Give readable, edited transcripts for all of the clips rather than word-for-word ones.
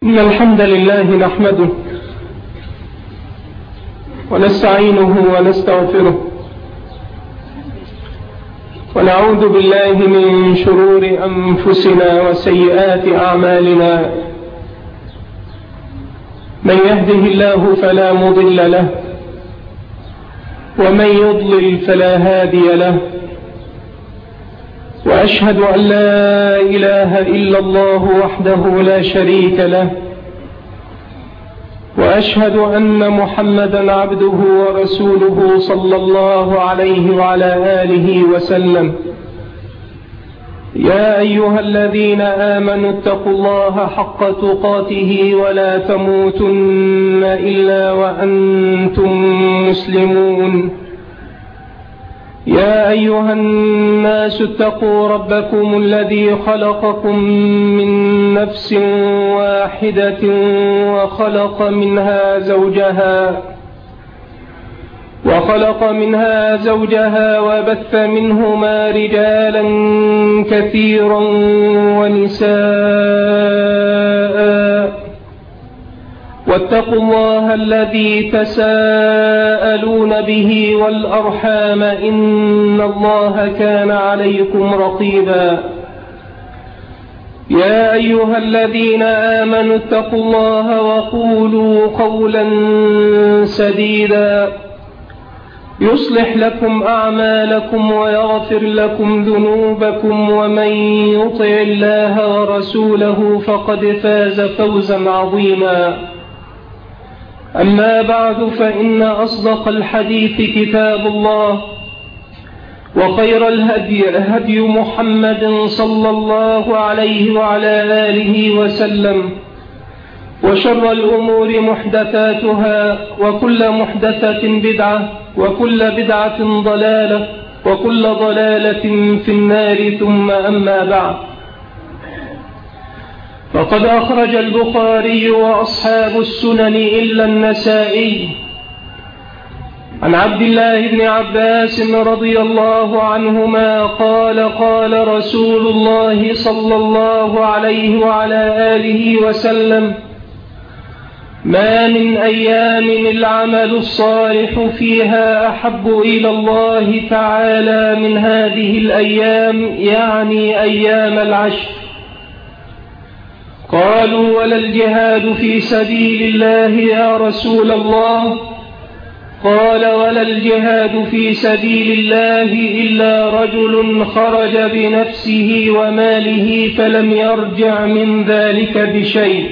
إن الحمد لله نحمده ونستعينه ونستغفره ونعوذ بالله من شرور أنفسنا وسيئات أعمالنا. من يهده الله فلا مضل له ومن يضلل فلا هادي له، وأشهد أن لا إله إلا الله وحده لا شريك له، وأشهد أن محمدا عبده ورسوله صلى الله عليه وعلى آله وسلم. يا أيها الذين آمنوا اتقوا الله حق تقاته ولا تموتن إلا وأنتم مسلمون. يا أيها الناس اتقوا ربكم الذي خلقكم من نفس واحدة وخلق منها زوجها وبث منهما رجالا كثيرا ونساء، واتقوا الله الذي تساءلون به والأرحام إن الله كان عليكم رقيبا. يا أيها الذين آمنوا اتقوا الله وقولوا قولا سديدا يصلح لكم أعمالكم ويغفر لكم ذنوبكم، ومن يطع الله ورسوله فقد فاز فوزا عظيما. أما بعد، فإن أصدق الحديث كتاب الله، وخير الهدي هدي محمد صلى الله عليه وعلى آله وسلم، وشر الأمور محدثاتها، وكل محدثة بدعة، وكل بدعة ضلالة، وكل ضلالة في النار. ثم أما بعد، فقد أخرج البخاري وأصحاب السنن إلا النسائي عن عبد الله بن عباس رضي الله عنهما قال: قال رسول الله صلى الله عليه وعلى آله وسلم: ما من أيام العمل الصالح فيها أحب إلى الله تعالى من هذه الأيام، يعني أيام العشر. قالوا: ولا الجهاد في سبيل الله يا رسول الله؟ قال: ولا الجهاد في سبيل الله إلا رجل خرج بنفسه وماله فلم يرجع من ذلك بشيء.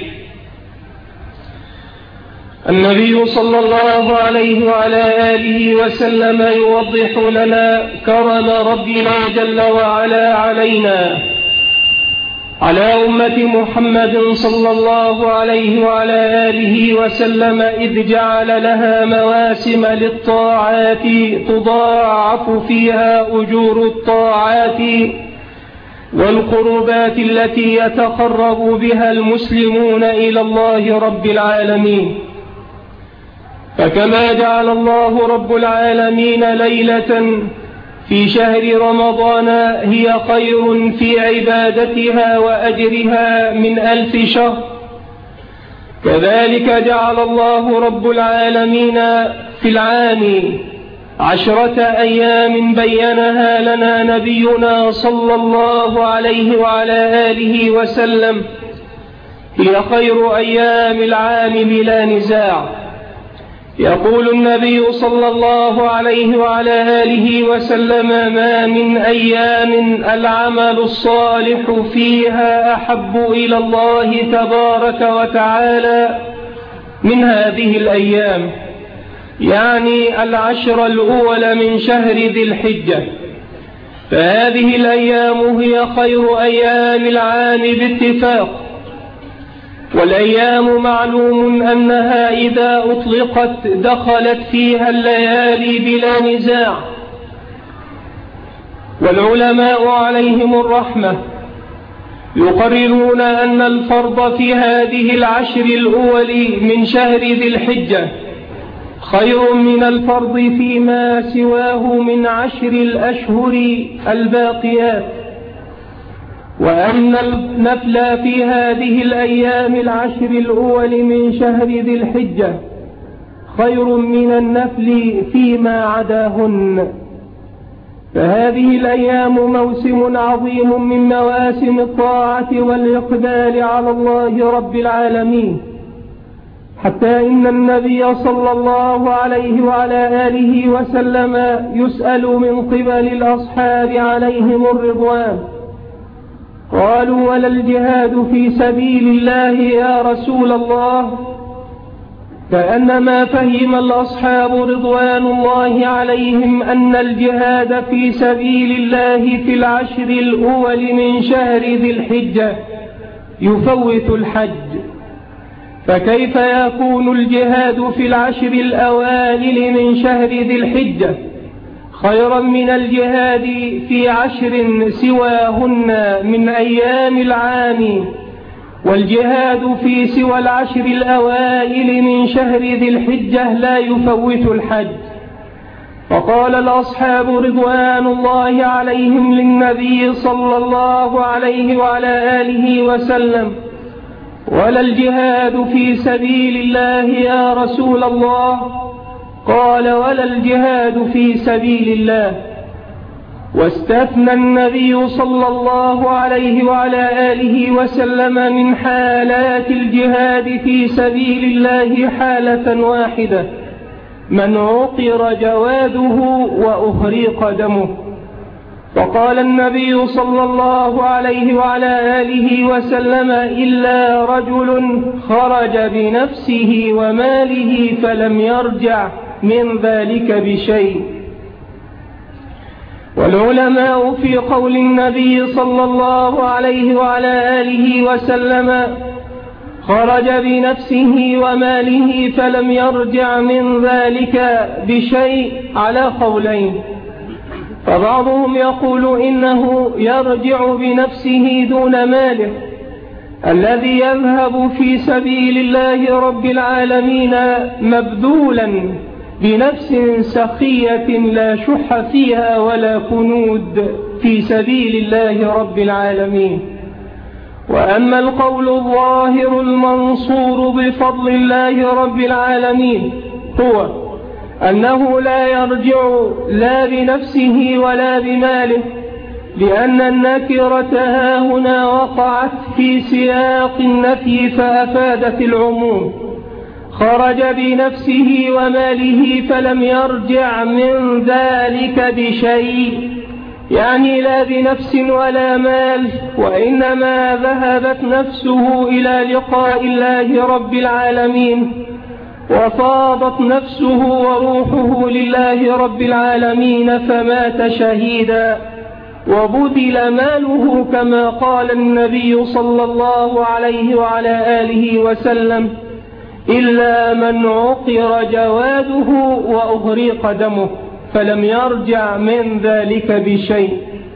النبي صلى الله عليه وعلى آله وسلم يوضح لنا كرم ربنا جل وعلا علينا، على أمة محمد صلى الله عليه وعلى آله وسلم، إذ جعل لها مواسم للطاعات تضاعف فيها أجور الطاعات والقربات التي يتقرب بها المسلمون إلى الله رب العالمين. فكما جعل الله رب العالمين ليلة في شهر رمضان هي خير في عبادتها وأجرها من 1000 شهر، كذلك جعل الله رب العالمين في العام 10 أيام بينها لنا نبينا صلى الله عليه وعلى آله وسلم هي خير أيام العام بلا نزاع. يقول النبي صلى الله عليه وعلى آله وسلم: ما من أيام العمل الصالح فيها أحب إلى الله تبارك وتعالى من هذه الأيام، يعني 10 الأول من شهر ذي الحجة. فهذه الأيام هي خير أيام العام باتفاق، والأيام معلوم أنها إذا أطلقت دخلت فيها الليالي بلا نزاع. والعلماء عليهم الرحمة يقررون أن الفرض في هذه 10 الأول من شهر ذي الحجة خير من الفرض فيما سواه من 10 الأشهر الباقيات. وأن النفل في هذه الأيام العشر الأول من شهر ذي الحجة خير من النفل فيما عداهن، فهذه الأيام موسم عظيم من مواسم الطاعة والإقبال على الله رب العالمين، حتى إن النبي صلى الله عليه وعلى آله وسلم يسأل من قبل الأصحاب عليهم الرضوان، قالوا: ولا الجهاد في سبيل الله يا رسول الله؟ كأنما فهم الأصحاب رضوان الله عليهم أن الجهاد في سبيل الله في العشر الأول من شهر ذي الحجة يفوت الحج، فكيف يكون الجهاد في العشر الأوائل من شهر ذي الحجة خيرا من الجهاد في عشر سواهن من أيام العام، والجهاد في سوى العشر الأوائل من شهر ذي الحجة لا يفوت الحج؟ فقال الأصحاب رضوان الله عليهم للنبي صلى الله عليه وعلى آله وسلم: ولا الجهاد في سبيل الله يا رسول الله؟ قال: ولا الجهاد في سبيل الله. واستثنى النبي صلى الله عليه وعلى آله وسلم من حالات الجهاد في سبيل الله حالة واحدة: من عقر جواده وأهريق دمه. فقال النبي صلى الله عليه وعلى آله وسلم: إلا رجل خرج بنفسه وماله فلم يرجع من ذلك بشيء. والعلماء في قول النبي صلى الله عليه وعلى آله وسلم: خرج بنفسه وماله فلم يرجع من ذلك بشيء على قولين، فبعضهم يقول إنه يرجع بنفسه دون ماله الذي يذهب في سبيل الله رب العالمين مبذولا بنفس سخية لا شح فيها ولا كنود في سبيل الله رب العالمين. وأما القول الظاهر المنصور بفضل الله رب العالمين هو أنه لا يرجع لا بنفسه ولا بماله، لأن النكرة هنا وقعت في سياق النفي فأفادت العموم. خرج بنفسه وماله فلم يرجع من ذلك بشيء، يعني لا بنفس ولا مال، وإنما ذهبت نفسه إلى لقاء الله رب العالمين، وفاضت نفسه وروحه لله رب العالمين فمات شهيدا، وبذل ماله كما قال النبي صلى الله عليه وعلى آله وسلم: إلا من عقر جواده وأهريق دمه فلم يرجع من ذلك بشيء.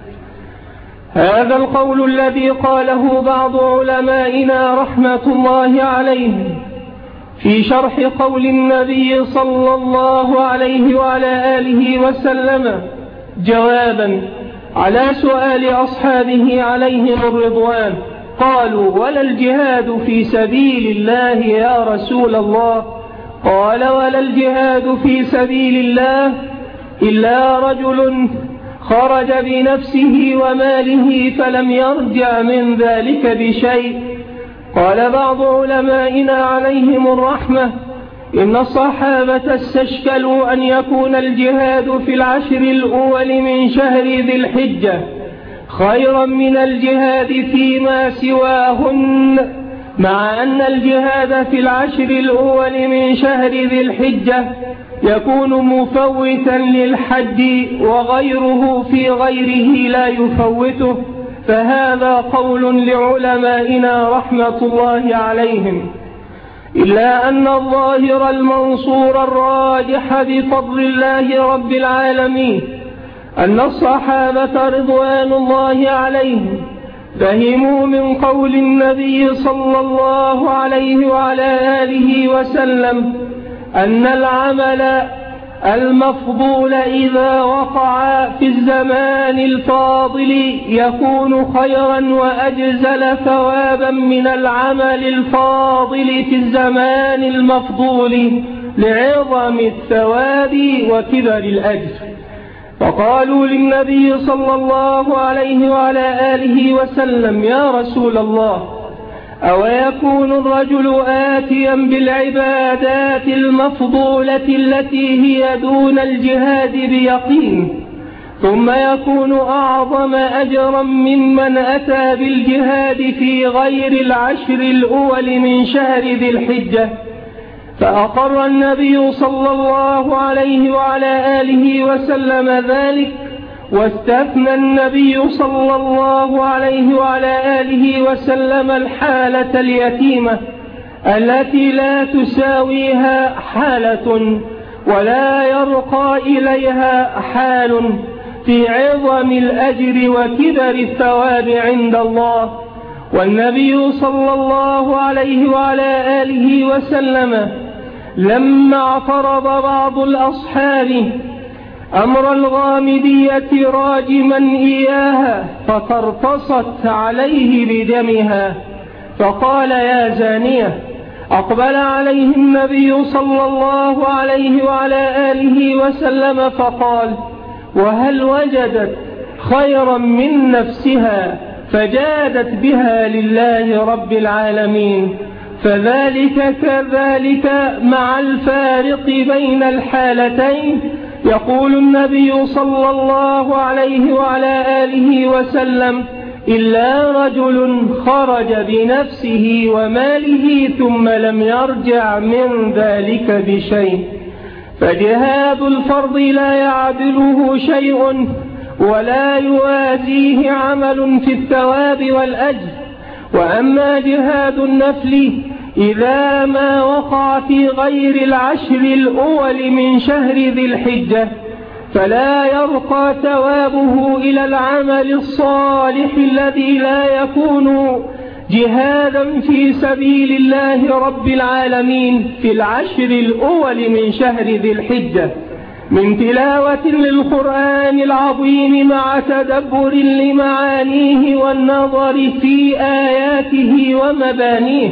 هذا القول الذي قاله بعض علمائنا رحمة الله عليهم في شرح قول النبي صلى الله عليه وعلى آله وسلم جوابا على سؤال أصحابه عليهم الرضوان، قالوا: ولا الجهاد في سبيل الله يا رسول الله؟ قال: ولا الجهاد في سبيل الله إلا رجل خرج بنفسه وماله فلم يرجع من ذلك بشيء. قال بعض علمائنا عليهم الرحمة: إن الصحابة استشكلوا أن يكون الجهاد في العشر الأول من شهر ذي الحجة خيرا من الجهاد فيما سواهن، مع أن الجهاد في العشر الأول من شهر ذي الحجة يكون مفوتا للحج وغيره في غيره لا يفوته. فهذا قول لعلمائنا رحمة الله عليهم، إلا أن الظاهر المنصور الراجح بفضل الله رب العالمين أن الصحابة رضوان الله عليهم فهموا من قول النبي صلى الله عليه وعلى آله وسلم أن العمل المفضول إذا وقع في الزمان الفاضل يكون خيرا وأجزل ثوابا من العمل الفاضل في الزمان المفضول لعظم الثواب وكبر الأجر. فقالوا للنبي صلى الله عليه وعلى آله وسلم: يا رسول الله، أو يكون الرجل آتيا بالعبادات المفضولة التي هي دون الجهاد بيقين ثم يكون أعظم أجرا ممن أتى بالجهاد في غير العشر الأول من شهر ذي الحجة؟ فأقر النبي صلى الله عليه وعلى آله وسلم ذلك، واستثنى النبي صلى الله عليه وعلى آله وسلم الحالة اليتيمة التي لا تساويها حالة ولا يرقى إليها حال في عظم الأجر وكبر الثواب عند الله. والنبي صلى الله عليه وعلى آله وسلم لما اعترض بعض الأصحاب أمر الغامدية راجما إياها فترتصت عليه بدمها فقال: يا زانية. أقبل عليه النبي صلى الله عليه وعلى آله وسلم فقال: وهل وجدت خيرا من نفسها فجادت بها لله رب العالمين؟ فذلك كذلك مع الفارق بين الحالتين. يقول النبي صلى الله عليه وعلى آله وسلم: إلا رجل خرج بنفسه وماله ثم لم يرجع من ذلك بشيء. فجهاد الفرض لا يعدله شيء ولا يوازيه عمل في الثواب والأجر. وأما جهاد النفل إذا ما وقع في غير العشر الأول من شهر ذي الحجة فلا يرقى ثوابه إلى العمل الصالح الذي لا يكون جهادا في سبيل الله رب العالمين في العشر الأول من شهر ذي الحجة من تلاوة للقرآن العظيم مع تدبر لمعانيه والنظر في آياته ومبانيه،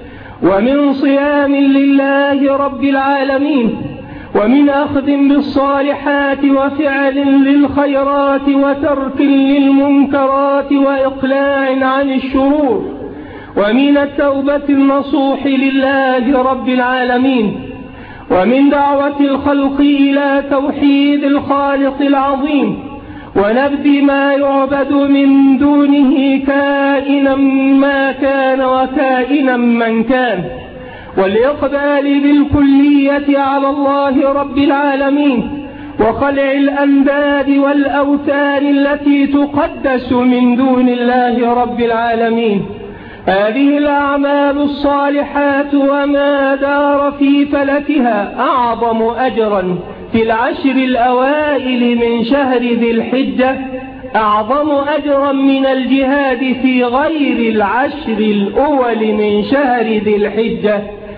ومن صيام لله رب العالمين، ومن أخذ بالصالحات وفعل للخيرات وترك للمنكرات وإقلاع عن الشرور، ومن التوبة النصوح لله رب العالمين، ومن دعوة الخلق إلى توحيد الخالق العظيم ونبذ ما يعبد من دونه كائنا ما كان وكائنا من كان، والإقبال بالكلية على الله رب العالمين وخلع الأنداد والأوثان التي تقدس من دون الله رب العالمين. هذه الأعمال الصالحات وما دار في فلكها أعظم أجرا في العشر الأوائل من شهر ذي الحجة، أعظم أجرا من الجهاد في غير العشر الأول من شهر ذي الحجة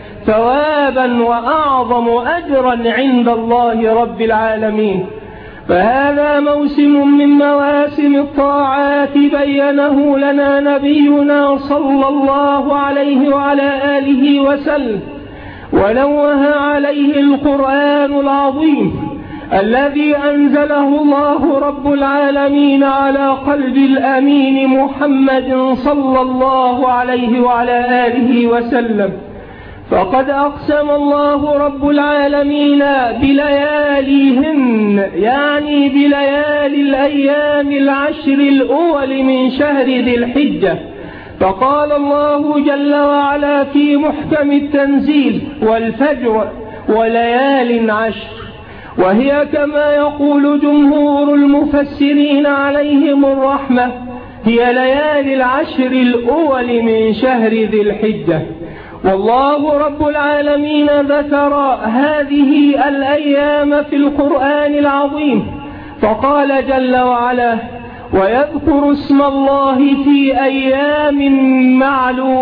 ثوابا وأعظم أجرا عند الله رب العالمين. فهذا موسم من مواسم الطاعات بينه لنا نبينا صلى الله عليه وعلى آله وسلم ونوه عليه القرآن العظيم الذي أنزله الله رب العالمين على قلب الأمين محمد صلى الله عليه وعلى آله وسلم. فقد أقسم الله رب العالمين بلياليهن، يعني بليالي الأيام العشر الأول من شهر ذي الحجة، فقال الله جل وعلا في محكم التنزيل: والفجر وليال عشر. وهي كما يقول جمهور المفسرين عليهم الرحمة هي ليالي العشر الأول من شهر ذي الحجة. والله رب العالمين ذكر هذه الأيام في القرآن العظيم فقال جل وعلا: ويذكر اسم الله في أيام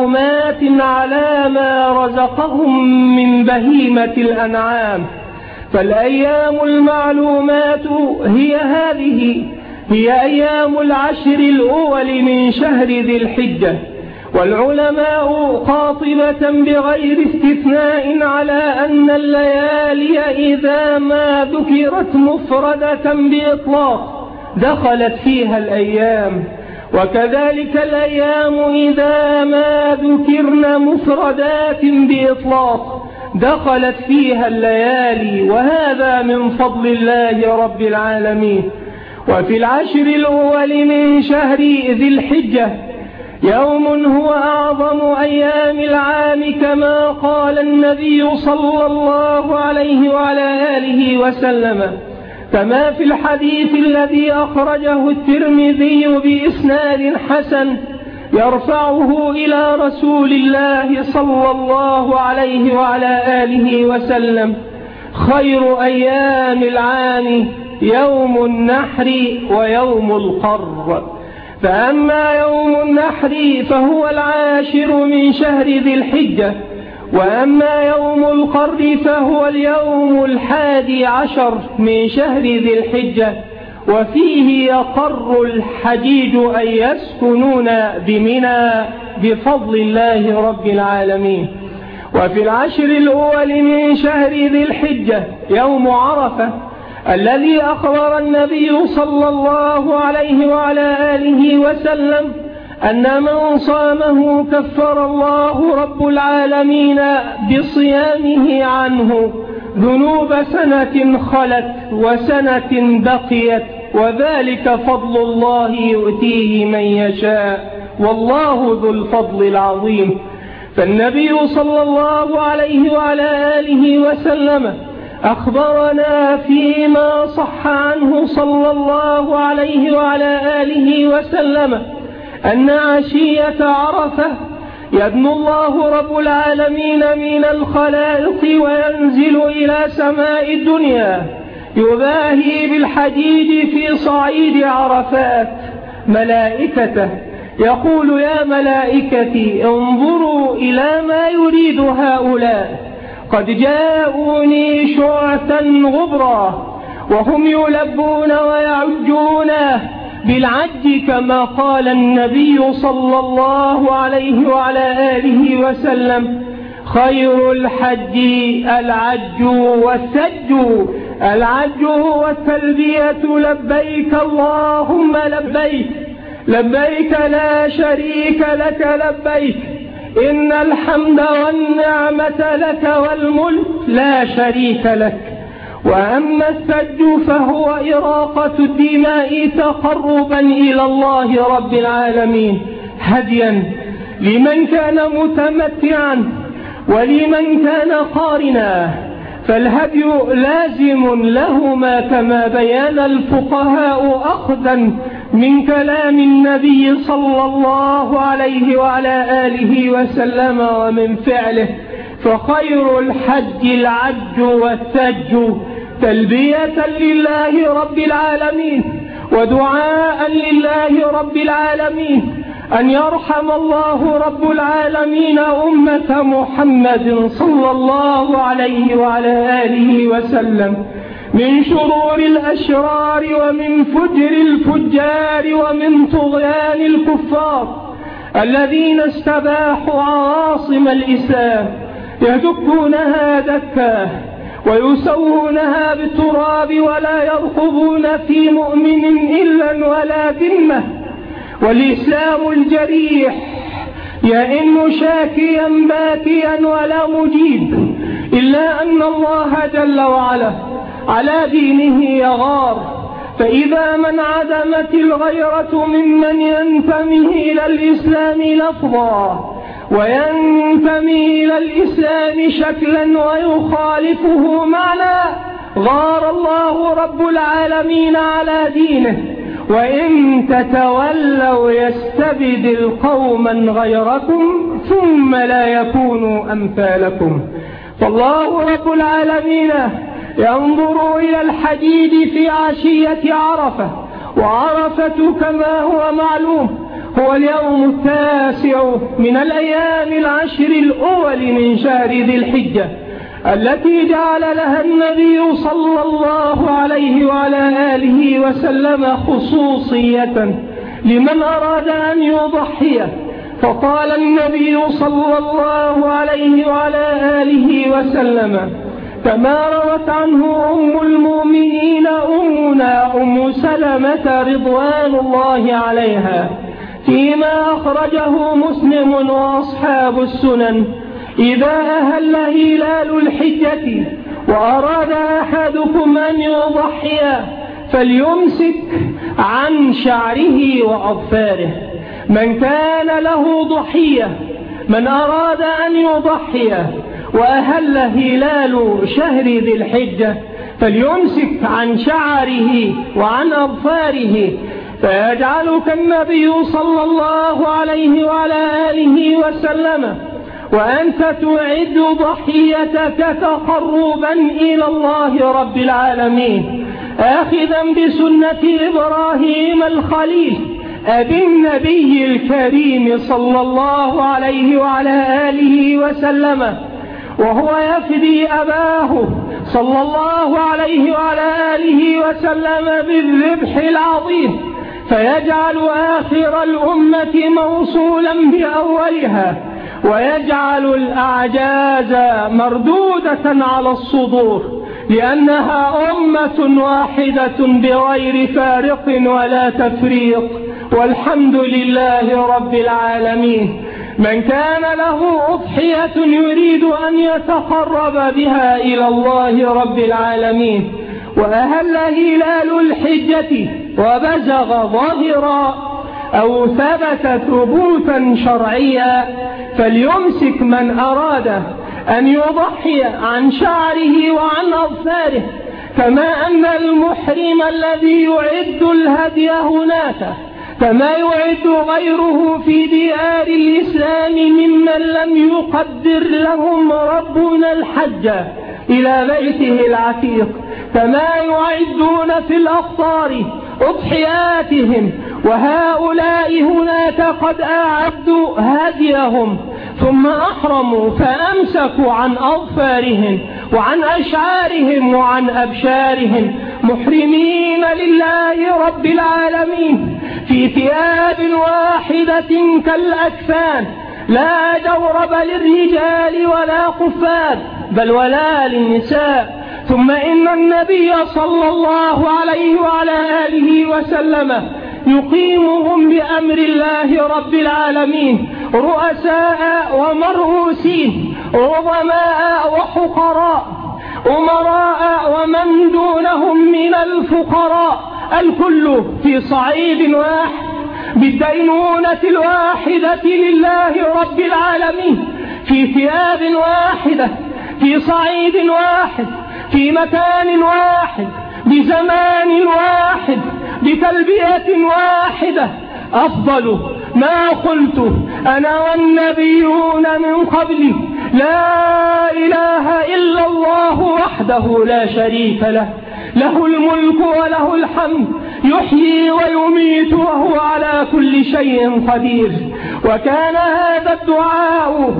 معلومات على ما رزقهم من بهيمة الأنعام. فالأيام المعلومات هي هذه، هي أيام العشر الأول من شهر ذي الحجة. والعلماء قاطبة بغير استثناء على أن الليالي إذا ما ذكرت مفردة بإطلاق دخلت فيها الأيام، وكذلك الأيام إذا ما ذكرن مفردات بإطلاق دخلت فيها الليالي، وهذا من فضل الله رب العالمين. وفي العشر الأول من شهر ذي الحجة يوم هو أعظم أيام العام، كما قال النبي صلى الله عليه وعلى آله وسلم، كما في الحديث الذي أخرجه الترمذي بإسناد حسن يرفعه إلى رسول الله صلى الله عليه وعلى آله وسلم: خير أيام العام يوم النحر ويوم القر. فأما يوم النحر فهو العاشر من شهر ذي الحجة، وأما يوم القر فهو اليوم 11 من شهر ذي الحجة، وفيه يقر الحجيج أن يسكنون بمنى بفضل الله رب العالمين. وفي العشر الأول من شهر ذي الحجة يوم عرفة، الذي أخبر النبي صلى الله عليه وعلى آله وسلم أن من صامه كفر الله رب العالمين بصيامه عنه ذنوب سنة خلت وسنة بقيت، وذلك فضل الله يؤتيه من يشاء، والله ذو الفضل العظيم. فالنبي صلى الله عليه وعلى آله وسلم أخبرنا فيما صح عنه صلى الله عليه وعلى آله وسلم أن عشية عرفة يدنو الله رب العالمين من الخلائق وينزل إلى سماء الدنيا يباهي بالحجيج في صعيد عرفات ملائكته، يقول: يا ملائكتي انظروا إلى ما يريد هؤلاء، قد جاءوني شعثا غبرا، وهم يلبون ويعجون بالعج، كما قال النبي صلى الله عليه وعلى آله وسلم: خير الحج العج والسج. العج هو التلبية: لبيك اللهم لبيك، لبيك لا شريك لك لبيك، إن الحمد والنعمة لك والملك لا شريك لك. وأما السج فهو إراقة الدماء تقربا إلى الله رب العالمين، هديا لمن كان متمتعا ولمن كان قارنا، فالهدي لازم لهما كما بيان الفقهاء أخذا من كلام النبي صلى الله عليه وعلى آله وسلم ومن فعله. فخير الحج العج والسج، تلبية لله رب العالمين ودعاء لله رب العالمين أن يرحم الله رب العالمين أمة محمد صلى الله عليه وعلى آله وسلم من شرور الأشرار ومن فجر الفجار ومن طغيان الكفار الذين استباحوا عواصم الإسلام، يدكونها دكا ويسوونها بالتراب ولا يرقبون في مؤمن إلا ولا ذمة، والإسلام الجريح يئن شاكيا باكيا ولا مجيب، إلا أن الله جل وعلا على دينه يغار. فإذا من عدمت الغيرة ممن ينتمي إلى الإسلام لفظا وينتمي إلى الإسلام شكلا ويخالفه معنى، غار الله رب العالمين على دينه. وإن تتولوا يستبدل قوما غيركم ثم لا يكونوا أمثالكم. فالله رب العالمين ينظر إلى الحجيج في عشية عرفة، وعرفة كما هو معلوم هو اليوم 9 من الأيام العشر الأول من شهر ذي الحجة، التي جعل لها النبي صلى الله عليه وعلى آله وسلم خصوصية لمن أراد أن يضحي. فقال النبي صلى الله عليه وعلى آله وسلم كما روت عنه أم المؤمنين أمنا أم سلمة رضوان الله عليها فيما أخرجه مسلم وأصحاب السنن: إذا أهل هلال الحجة وأراد أحدكم أن يضحي فليمسك عن شعره وأظفاره. من كان له ضحية، من أراد أن يضحي وأهل هلال شهر ذي الحجة فليمسك عن شعره وعن أظفاره، فيجعلك النبي صلى الله عليه وعلى آله وسلم وأنت تعد ضحيتك تقربا إلى الله رب العالمين، آخذا بسنة إبراهيم الخليل أبي النبي الكريم صلى الله عليه وعلى آله وسلم، وهو يفدي أباه صلى الله عليه وعلى آله وسلم بالذبح العظيم، فيجعل آخر الأمة موصولا بأولها، ويجعل الأعجاز مردودة على الصدور، لأنها أمة واحدة بغير فارق ولا تفريق، والحمد لله رب العالمين. من كان له أضحية يريد أن يتقرب بها إلى الله رب العالمين وأهل هلال الحجة وبزغ ظاهرا أو ثبت ثبوتا شرعيا فليمسك من أراد أن يضحي عن شعره وعن أظفاره، كما أن المحرم الذي يعد الهدي هناك كما يعد غيره في ديار الإسلام ممن لم يقدر لهم ربنا الحج إلى بيته العتيق، كما يعدون في الأقطار أضحياتهم، وهؤلاء هناك قد أعدوا هديهم ثم أحرموا فأمسكوا عن أظفارهم وعن أشعارهم وعن أبشارهم محرمين لله رب العالمين في ثياب واحدة كالأكفان، لا جورب للرجال ولا خفات بل ولا للنساء. ثم إن النبي صلى الله عليه وعلى آله وسلم يقيمهم بأمر الله رب العالمين رؤساء ومرؤوسين، عظماء وحقراء، أمراء ومن دونهم من الفقراء، الكل في صعيد واحد بالدينونة الواحدة لله رب العالمين، في ثياب واحدة، في صعيد واحد، في مكان واحد، بزمان واحد، بتلبية واحدة. أفضل ما قلت أنا والنبيون من قبلي: لا إله إلا الله وحده لا شريك له، له الملك وله الحمد، يحيي ويميت وهو على كل شيء قدير. وكان هذا الدعاء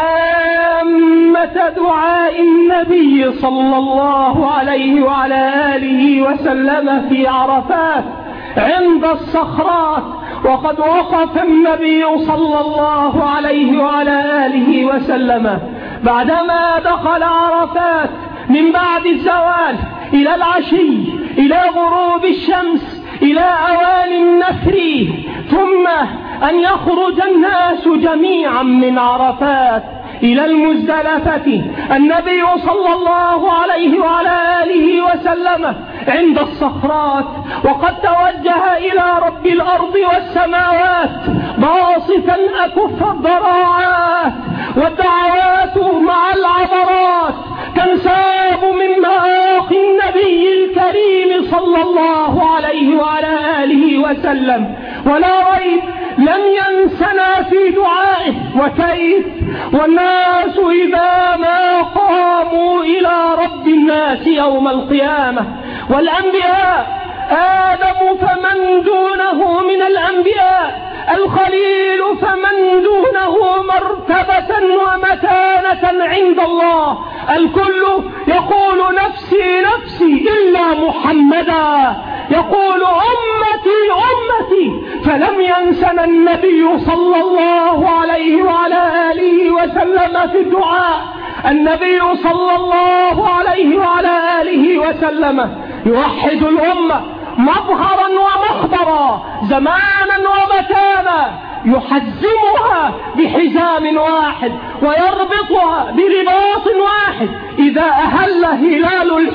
عامة دعاء النبي صلى الله عليه وعلى آله وسلم في عرفات عند الصخرات، وقد وقف النبي صلى الله عليه وعلى آله وسلم بعدما دخل عرفات من بعد الزوال إلى العشي إلى غروب الشمس إلى أوان النفر، ثم أن يخرج الناس جميعا من عرفات إلى المزدلفة. النبي صلى الله عليه وعلى آله وسلم عند الصخرات وقد توجه إلى رب الأرض والسماوات باصفا أكف الضراعات، والدعوات مع العبرات تنساب من مآخي النبي الكريم صلى الله عليه وعلى آله وسلم، ولا ريب لم ينسنا في دعائه. وكيف والناس إذا ما قاموا إلى رب الناس يوم القيامة، والأنبياء آدم فمن دونه من الأنبياء الخليل فمن دونه مرتبة ومكانة عند الله. الكل يقول نفسي نفسي إلا محمدا، يقول أمتي أمتي، فلم ينسنا النبي صلى الله عليه وعلى آله وسلم في الدعاء. النبي صلى الله عليه وعلى آله وسلم يوحد الأمة مظهرا ومخبرا، زمانا ومكانا، يحزمها بحزام واحد ويربطها برباط واحد. إذا أهل هلال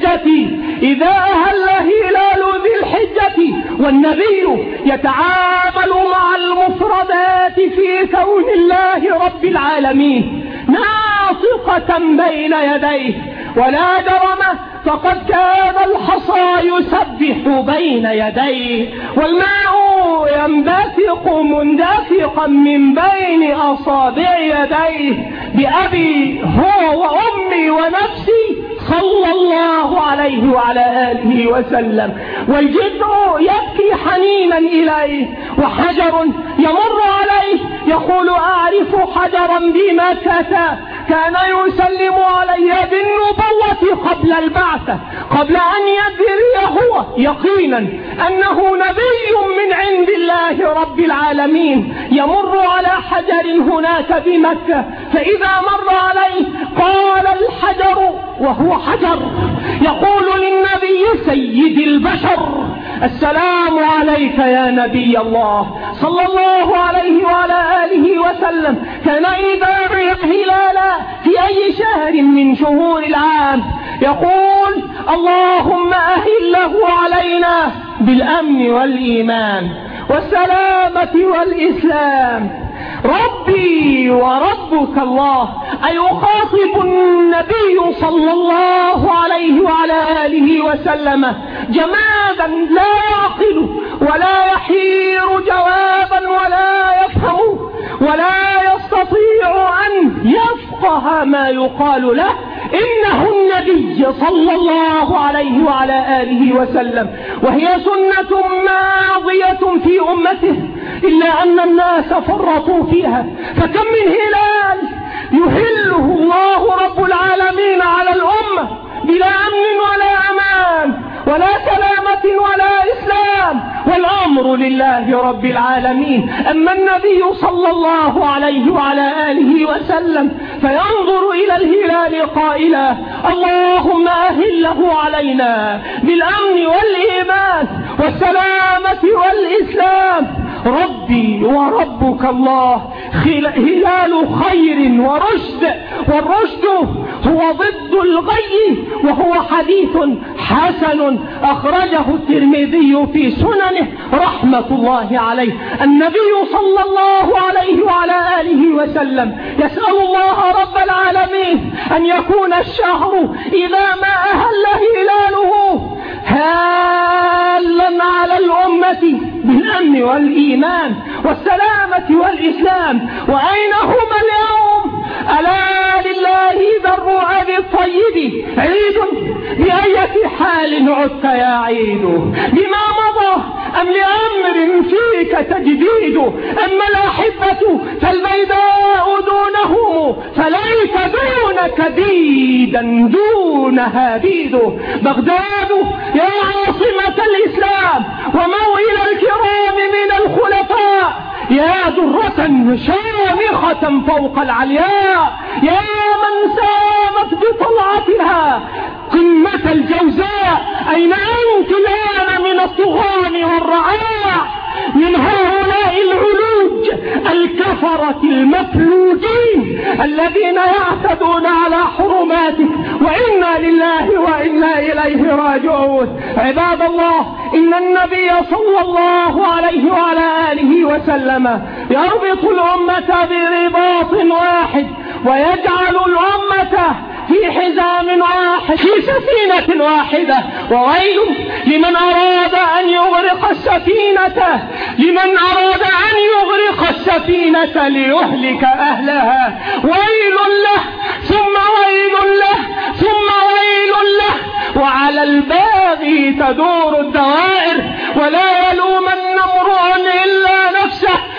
ذي الحجة والنبي يتعامل مع المفردات في كون الله رب العالمين ناطقة بين يديه، ولا جرم فقد كان الحصى يسبح بين يديه، والماء ينبثق مندفقا من بين أصابع يديه، بأبي هو وأمي ونفسي صلى الله عليه وعلى آله وسلم. والجدع يبكي حنينا إليه، وحجر يمر عليه يقول أعرف حجرا بمكة كان يسلم علي بالنبوة قبل البعثة، قبل أن يدري هو يقينا أنه نبي من عند الله رب العالمين. يمر على حجر هناك بمكة، فإذا مر عليه قال الحجر وهو حجر يقول للنبي سيد البشر السلام عليك يا نبي الله صلى الله عليه وعلى آله وسلم. كان إذا رأى هلالا في أي شهر من شهور العام يقول اللهم أهله علينا بالأمن والإيمان والسلامة والإسلام. ربي وربك الله، أي يخاطب النبي صلى الله عليه وعلى آله وسلم جمادا لا يعقل ولا يحير جوابا ولا يفهم ولا يستطيع أن يفقه ما يقال له، إنه النبي صلى الله عليه وعلى آله وسلم. وهي سنة ماضية في أمته إلا أن الناس فرطوا فيها، فكم من هلال يهله الله رب العالمين على الأمة بلا أمن ولا أمان ولا سلامة ولا إسلام، والأمر لله رب العالمين. أما النبي صلى الله عليه وعلى آله وسلم فينظر إلى الهلال قائلا اللهم أهله علينا بالأمن والإيمان والسلامة والإسلام. ربي وربك الله، هلال خير ورشد، والرشد هو ضد الغي، وهو حديث حسن أخرجه الترمذي في سننه رحمة الله عليه. النبي صلى الله عليه وعلى آله وسلم يسأل الله رب العالمين أن يكون الشهر إذا ما أهل هلاله هالا على الأمة بالأمن والإيمان والسلامة والإسلام. وأين هما اليوم؟ ألا لله ذر أبي الطيب عيد، بأية حال عدت يا عيد؟ بما مضى أم لأمر فيك تجديد؟ أما الأحبة فالبيداء دونهم، فليس دونك ديدا دونها ديد. بغداد يا عاصمة الإسلام وموئل الكرام من الخلفاء، يا درة شامخة فوق العلياء، يا من سامت بطلعتها قمة الجوزاء، أين أنت الآن من الطغان والرعاع، من هؤلاء العلوج الكفرة المفلوجين الذين يعتدون على حرماتك؟ وإنا لله وإنا إليه راجعون. عباد الله، إن النبي صلى الله عليه وعلى آله وسلم يربط الأمة برباط واحد، ويجعل الأمة في حزام واحد، في سفينة واحدة. وويل لمن أراد أن يغرق السفينة، لمن أراد أن يغرق السفينة ليهلك أهلها. ويل له ثم ويل له ثم ويل له. وعلى الباغي تدور الدوائر، ولا يلومن امرؤ إلا نفسه،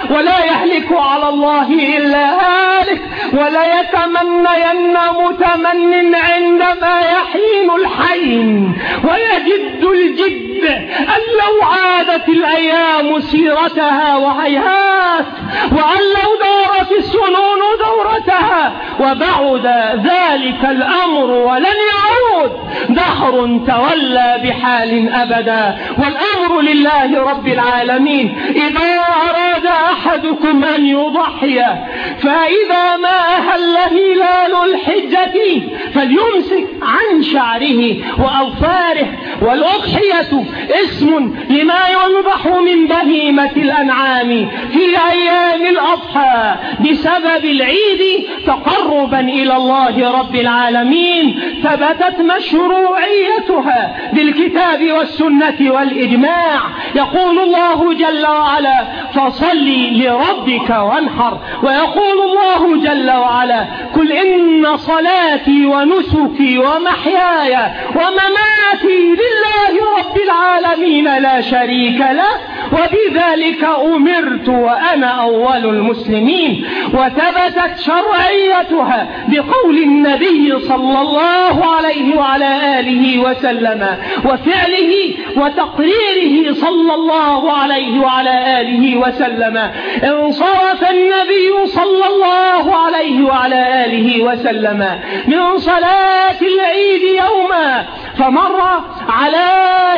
يملك على الله إلا هالك، وليتمنين متمن عندما يحين الحين ويجد الجد أن لو عادت الأيام سيرتها وهيهات، وأن لو دارت السنون دورتها وبعد ذلك الأمر ولن يعود دهر تولى بحال أبدا، والأمر لله رب العالمين. إذا أراد أحدكم أن يضحي فإذا ما أهل هلال الحجة فليمسك عن شعره وأظفاره، والأضحية اسم لما يذبح من بهيمة الأنعام في أيام الأضحى بسبب العيد تقربا إلى الله رب العالمين. ثبتت مشروعيتها بالكتاب والسنة والإجماع. يقول الله جل وعلا: فصل لربك وانحر. ويقول الله جل وعلا: قل إن صلاتي ونسكي ومحياي ومماتي لله رب العالمين لا شريك له وبذلك أمرت وأنا أول المسلمين. وثبتت شرعيتها بقول النبي صلى الله عليه وعلى آله وسلم وفعله وتقريره صلى الله عليه وعلى آله وسلم. انصرف النبي صلى الله عليه وعلى آله وسلم من صلاة العيد يوما فمر على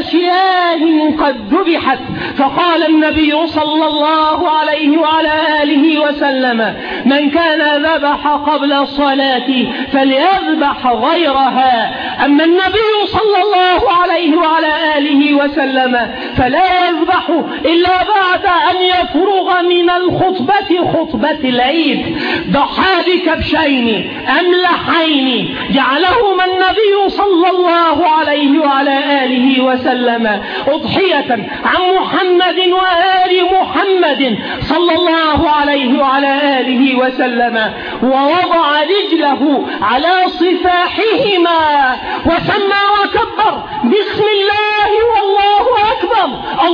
شياه قد ذبحت، فقال النبي صلى الله عليه وعلى آله وسلم: من كان ذبح قبل الصلاة فليذبح غيرها. أما النبي صلى الله عليه وعلى آله وسلم فلا يذبح إلا بعد أن يفرغ من الخطبة، خطبة العيد. ضحى بكبشين أملحين جعلهما النبي صلى الله عليه وعلى آله وسلم أضحية عن محمد وآل محمد صلى الله عليه وعلى آله وسلم، ووضع رجله على صفاحهما وسمى وكبر: بسم الله والله أكبر،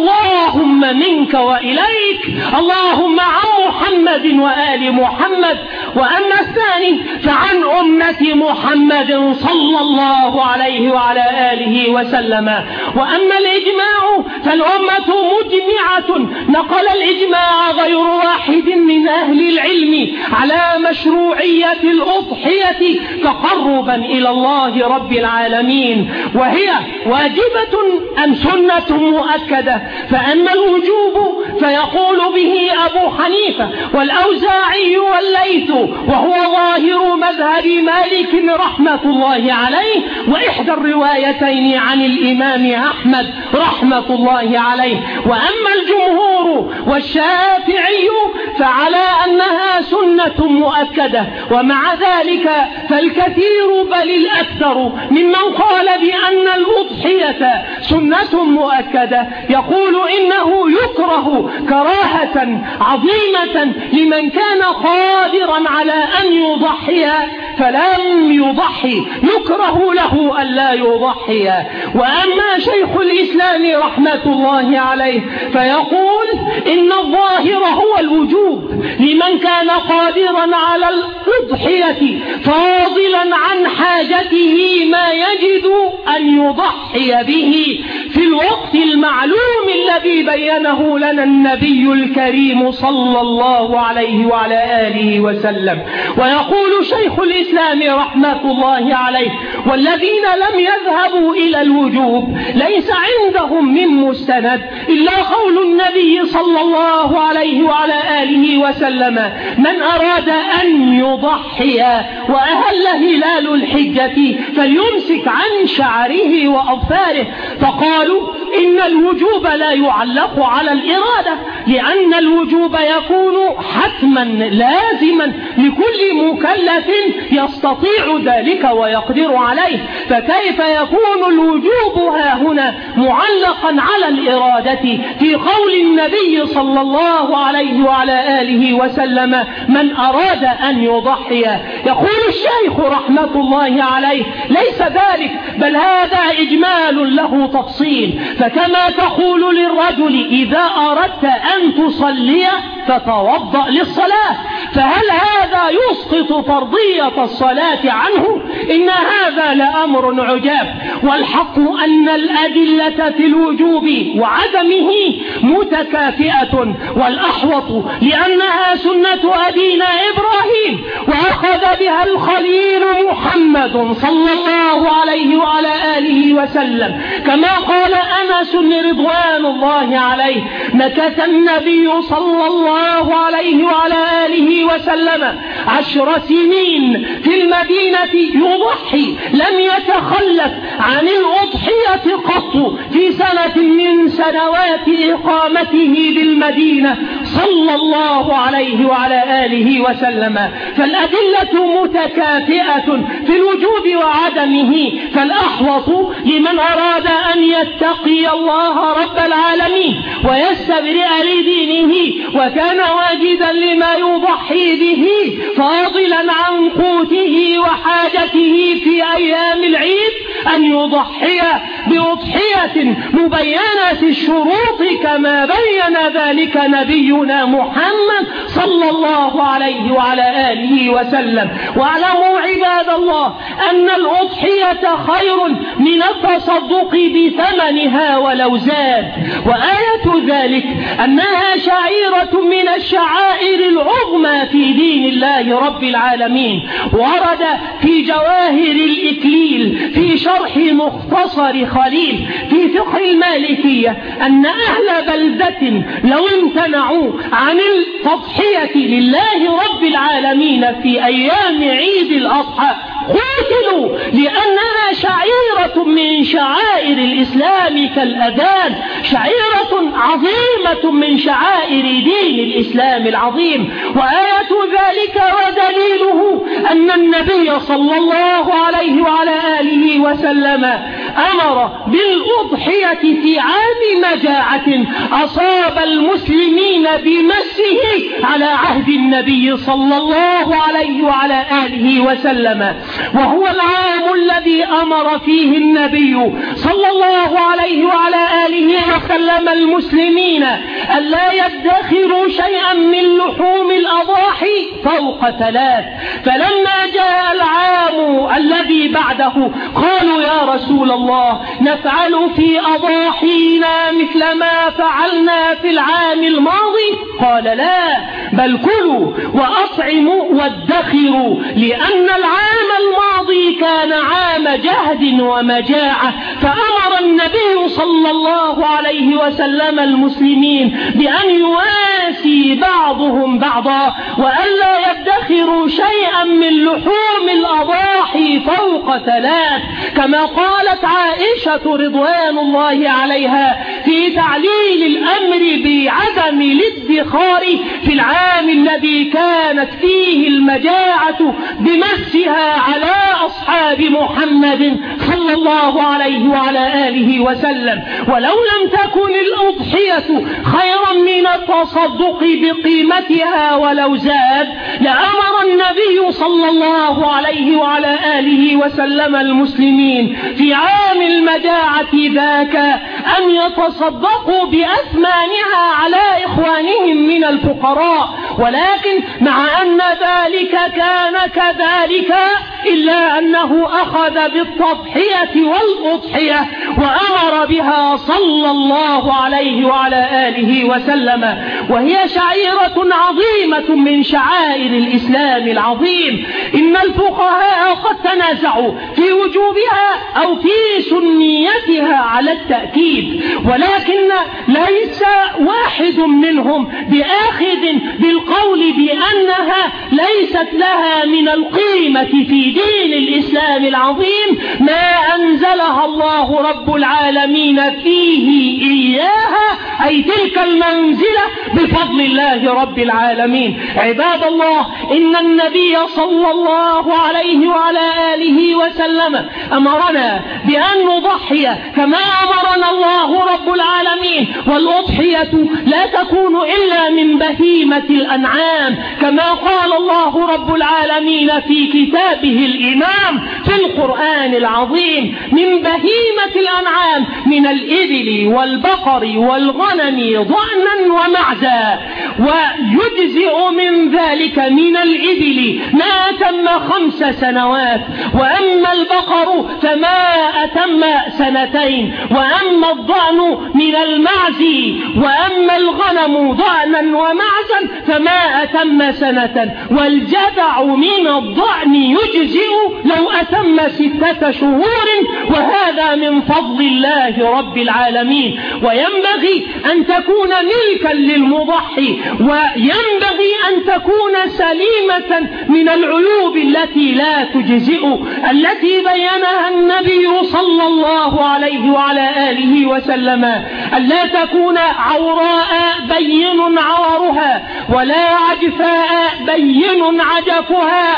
اللهم منك وإليك، اللهم عن محمد وآل محمد. وأما الثاني فعن أمة محمد صلى الله عليه وعلى آله وسلم. وأما الإجماع فالأمة مجمعة، نقل الإجماع غير واحد من أهل العلم على مشروعية الأضحية تقربا إلى الله رب العالمين. وهي واجبة أم سنة مؤكدة؟ فأما الوجوب فيقول به أبو حنيفة والأوزاعي والليث، وهو ظاهر مذهب مالك رحمة الله عليه، وإحدى الروايتين عن الإمام أحمد رحمة الله عليه. وأما الجمهور والشافعي فعلى أنها سنة مؤكدة. ومع ذلك فالكثير بل الأكثر ممن قال بأن الأضحية سنة مؤكدة يقول إنه يكره كراهة عظيمة لمن كان قادرا على أن يضحي فلم يضحي، يكره له أن لا يضحي. وأما شيخ الإسلام رحمة الله عليه فيقول إن الظاهر هو الوجوب لمن كان قادرا على الأضحية فاضلا عن حاجته ما يجد أن يضحي به في الوقت المعلوم الذي بينه لنا النبي الكريم صلى الله عليه وعلى آله وسلم. ويقول شيخ الإسلام رحمة الله عليه: والذين لم يذهبوا إلى الوجوب ليس عندهم من مستند إلا قول النبي صلى الله عليه وعلى آله وسلم: من أراد أن يضحي وأهل هلال الحجة فليمسك عن شعره وأظفاره. فقالوا إن الوجوب لا يعلق على الإرادة، لأن الوجوب يكون حتما لازما لكل مكلف يستطيع ذلك ويقدر عليه، فكيف يكون الوجوب هنا معلقا على الإرادة في قول النبي صلى الله عليه وعلى آله وسلم: من أراد أن يضحي. يقول الشيخ رحمة الله عليه: ليس ذلك، بل هذا إجمال له تفصيل. فكما تقول للرجل إذا أردت أن تصلي فتوضأ للصلاة، فهل هذا يسقط فرضية الصلاة عنه؟ إن هذا لأمر عجاب. والحق أن الأدلة في الوجوب وعدمه متكافئة، والأحوط لأنها سنة أبينا إبراهيم وأخذ بها الخليل محمد صلى الله عليه وعلى آله وسلم، كما قال أنس رضوان الله عليه: مكث النبي صلى الله عليه وعلى آله وسلم 10 سنين في المدينة يضحي، لم يتخلف عن الأضحية قط في سنة من سنوات إقامته بالمدينة صلى الله عليه وعلى آله وسلم. فالأدلة متكافئة في الوجوب وعدمه، فالأحوط لمن أراد أن يتقي الله رب العالمين ويستبرئ لدينه وكان واجدا لما يضحي به فاضلا عن قوته وحاجته في أيام العيد أن يضحي بأضحية مبينة الشروط كما بين ذلك نبينا محمد صلى الله عليه وعلى آله وسلم. واعلموا عباد الله أن الأضحية خير من التصدق بثمنها ولو زاد، وآية ذلك أنها شعيرة من الشعائر العظمى في دين الله رب العالمين. ورد في جواهر الإكليل في شرح مختصر خليل في فقه المالكية أن أهل بلدة لو امتنعوا عن التضحية لله رب العالمين في أيام عيد الأضحى قتلوا، لأنها شعيرة من شعائر الإسلام كالأذان، شعيرة عظيمة من شعائر دين الإسلام العظيم. وآية ذلك ودليله أن النبي صلى الله عليه وعلى آله وسلم أمر بالأضحية في عام مجاعة أصاب المسلمين بمسه على عهد النبي صلى الله عليه وعلى آله وسلم، وهو العام الذي أمر فيه النبي صلى الله عليه وعلى آله وسلم المسلمين ألا يدخروا شيئا من لحوم الأضاحي فوق 3، فلما جاء العام الذي بعده قالوا يا رسول الله نفعل في أضاحينا مثل ما فعلنا في العام الماضي؟ قال لا، بل كلوا وأطعموا وادخروا، لأن العام الماضي كان عام جهد ومجاعة، فأمر النبي صلى الله عليه وسلم المسلمين بأن يواسي بعضهم بعضا وألا يدخروا شيئا من لحوم الأضاحي فوق 3، كما قالت عائشة رضوان الله عليها في تعليل الأمر بعدم الادخار في العام الذي كانت فيه المجاعة بمسها على أصحاب محمد صلى الله عليه وعلى آله وسلم. ولو لم تكن الأضحية خيرا من التصدق بقيمتها ولو زاد لأمر النبي صلى الله عليه وعلى آله وسلم المسلمين في عام المجاعة ذاك أن يتصدقوا بأثمانها على إخوانهم من الفقراء، ولكن مع أن ذلك كان كذلك إلا أنه أخذ بالتضحية والأضحية وأمر بها صلى الله عليه وعلى آله وسلم، وهي شعيرة عظيمة من شعائر الإسلام العظيم. إن الفقهاء قد تنازعوا في وجوبها أو في سنيتها على التأكيد، ولكن ليس واحد منهم بآخذ بالقول بأنها ليست لها من القيمة في دين الإسلام العظيم ما أنزلها الله رب العالمين فيه إياها، أي تلك المنزلة بفضل الله رب العالمين. عباد الله، إن النبي صلى الله عليه وعلى آله وسلم أمرنا بأن نضحي كما أمرنا الله رب العالمين، والأضحية لا تكون إلا من بهيمة الأنعام كما قال الله رب العالمين في كتابه الإمام في في القرآن العظيم من بهيمة الأنعام من الإبل والبقر والغنم ضأنا ومعزا، ويجزئ من ذلك من الإبل ما أتم 5 سنوات، وأما البقر فما أتم 2 وأما الضأن من المعز وأما الغنم ضأنا ومعزا فما أتم 1 والجذع من الضأن يجزئ لو أتم 6 شهور، وهذا من فضل الله رب العالمين. وينبغي أن تكون ملكا للمضحي، وينبغي أن تكون سليمة من العيوب التي لا تجزئ، التي بينها النبي صلى الله عليه وعلى آله وسلم: ألا تكون عوراء بين عورها، ولا عجفاء بين عجفها،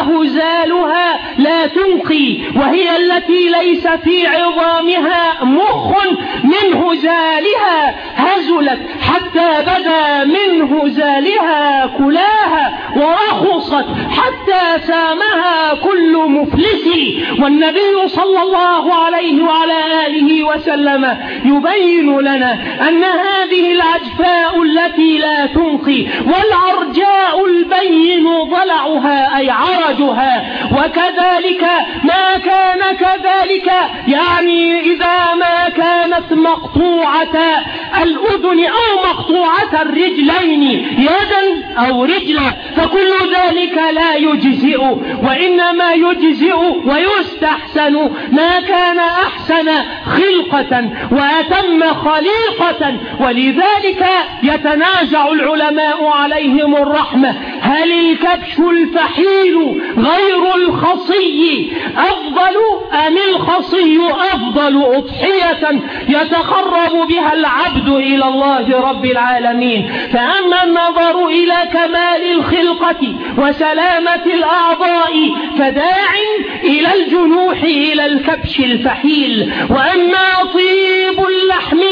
وهزالها لا تنقي، وهي التي ليس في عظامها مخ من هزالها هزلت حتى بدا من هزالها كلاها، ورخصت حتى سامها كل مفلس. والنبي صلى الله عليه وعلى آله وسلم يبين لنا أن هذه العجفاء التي لا تنقي والعرجاء البين ضلعها أي عرجها، وكذلك ما كان كذلك، يعني إذا ما كانت مقطوعة الأذن أو مقطوعة الرجلين يدا أو رجلا فكل ذلك لا يجزئ، وإنما يجزئ ويستحسن ما كان أحسن خلقة وأتم خليقة. ولذلك يتنازع العلماء عليهم الرحمة: هل الكبش الفحيل غير الخصي أفضل أم الخصي أفضل أضحية يتقرب بها العبد إلى الله رب العالمين؟ فأما النظر إلى كمال الخلقة وسلامة الأعضاء فداع إلى الجنوح إلى الكبش الفحيل، وأما طيب اللحم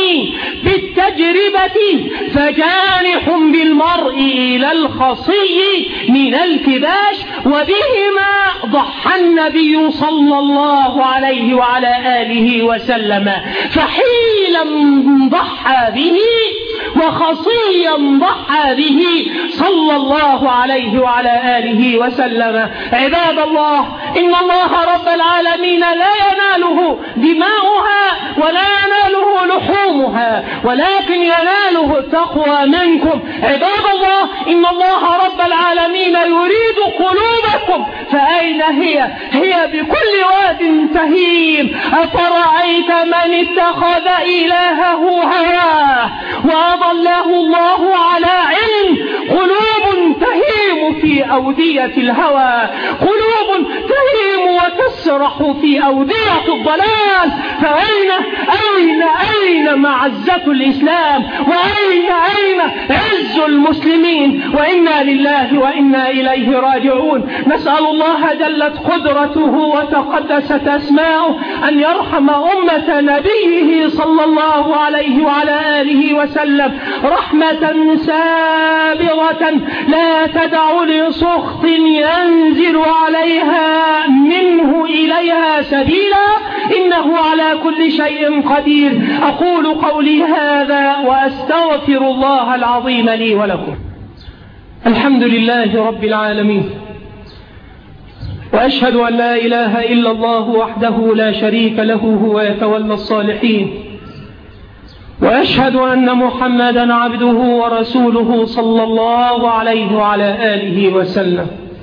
بالتجربة فجانح بالمرء إلى الخصي من الكباش، وبهما ضحى النبي صلى الله عليه وعلى آله وسلم، فحيلا ضحى به وخصيا ضحى به صلى الله عليه وعلى آله وسلم. عباد الله، إن الله رب العالمين لا يناله دماؤها ولا يناله لحومها، ولكن يناله التقوى منكم. عباد الله، إن الله رب العالمين يريد قلوبكم، فأين هي؟ هي بكل واد تهيم. أفرأيت من اتخذ إلهه هواه وأضله الله على علم؟ قلوب تهيم في أودية الهوى، قلوب تهيم وتسرح في أودية الضلال. فأين معزة الإسلام؟ وأين عز المسلمين؟ وإنا لله وإنا إليه راجعون. نسأل الله جلت قدرته وتقدست أسماؤه أن يرحم أمة نبيه صلى الله عليه وعلى آله وسلم رحمة سابغة لا تدع لسخط ينزل عليها منه إليها سبيلا، إنه على كل شيء قدير. أقول قولي هذا وأستغفر الله العظيم لي ولكم. الحمد لله رب العالمين، وأشهد أن لا إله إلا الله وحده لا شريك له هو يتولى الصالحين، وأشهد أن محمدا عبده ورسوله صلى الله عليه وعلى آله وسلم،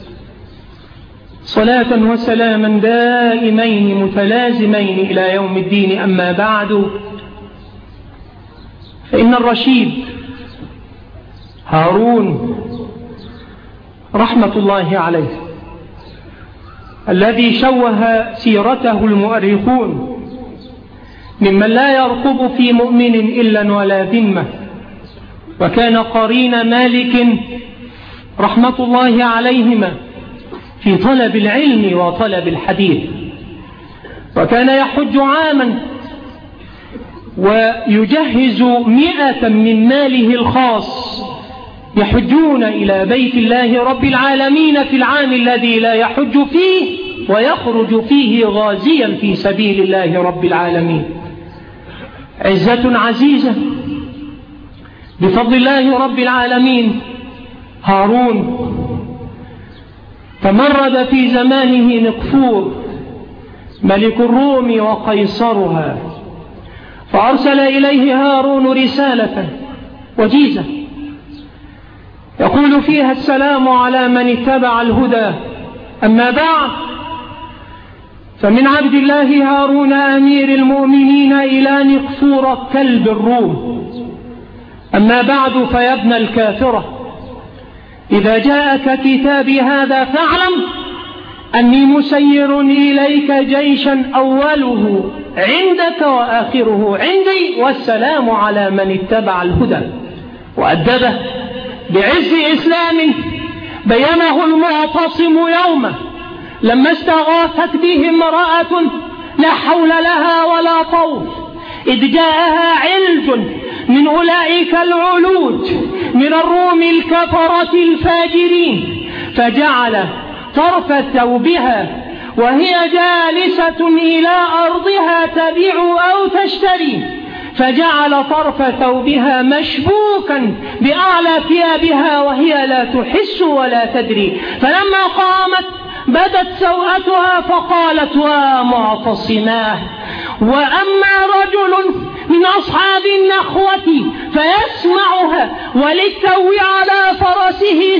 صلاة وسلاما دائمين متلازمين إلى يوم الدين. أما بعد، فإن الرشيد هارون رحمة الله عليه الذي شوه سيرته المؤرخون ممن لا يرقب في مؤمن إلا ولا ذمة، وكان قرين مالك رحمة الله عليهما في طلب العلم وطلب الحديث، وكان يحج عاما ويجهز 100 من ماله الخاص يحجون إلى بيت الله رب العالمين في العام الذي لا يحج فيه ويخرج فيه غازيا في سبيل الله رب العالمين. عزة عزيزة بفضل الله رب العالمين. هارون تمرد في زمانه نقفور ملك الروم وقيصرها، فأرسل إليه هارون رسالة وجيزة يقول فيها: السلام على من اتبع الهدى، أما بعد، فمن عبد الله هارون أمير المؤمنين إلى نقفور كلب الروم. أما بعد، فيا ابن الكافرة، إذا جاءك كتابي هذا فاعلم أني مسير إليك جيشا أوله عندك وآخره عندي، والسلام على من اتبع الهدى. وأدبه بعز إسلام بينه المعتصم يومه لما استغاثت به امرأة لا حول لها ولا طول، إذ جاءها علج من أولئك العلوج من الروم الكفرة الفاجرين، فجعل طرف ثوبها وهي جالسة إلى أرضها تبيع أو تشتري، فجعل طرف ثوبها مشبوكا بأعلى ثيابها وهي لا تحس ولا تدري، فلما قامت بدت سوءتها فقالت: ومعتصماه. وأما رجل من أصحاب النخوة فيسمعها وللتو على فرسه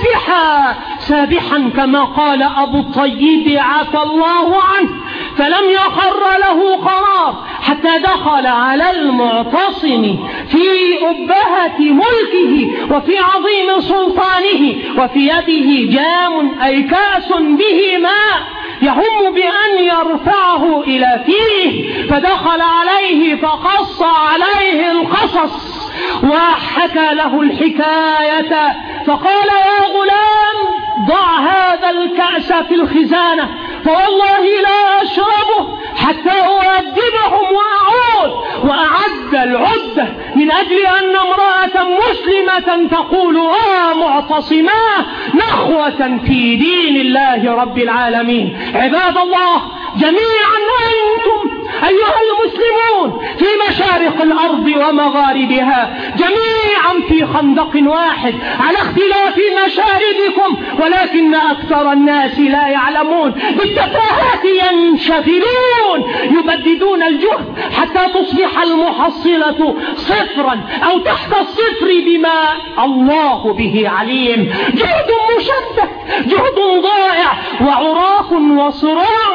سابحا كما قال أبو الطيب عفى الله عنه، فلم يخر له قرار حتى دخل على المعتصم في أبهة ملكه وفي عظيم سلطانه، وفي يده جام أي كأس به ماء يهم بأن يرفعه إلى فيه، فدخل عليه فقص عليه القصص وحكى له الحكاية، فقال: يا غلام، ضع هذا الكأس في الخزانة، فوالله لا أشربه حتى أؤدبهم وأعود. وأعد العدة من أجل أن امرأة مسلمة تقول: معتصماه، نخوة في دين الله رب العالمين. عباد الله جميعا، أنتم أيها المسلمون في مشارق الأرض ومغاربها جميعا في خندق واحد على اختلاف مشاردكم، ولكن أكثر الناس لا يعلمون، بالتفاهات ينشغلون، يبددون الجهد حتى تصبح المحصلة صفرا أو تحت الصفر بما الله به عليم. جهد مشتت، جهد ضائع، وعراق وصراع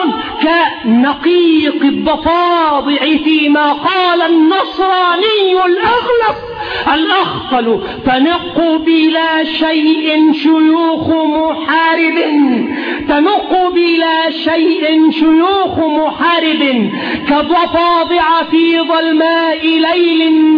كنقيق الضفادع، فيما قال النصراني الأغلب: الأخطل تنق بلا شيء شيوخ محارب، تنق بلا شيء شيوخ محارب، كالضفادع في ظلماء ليل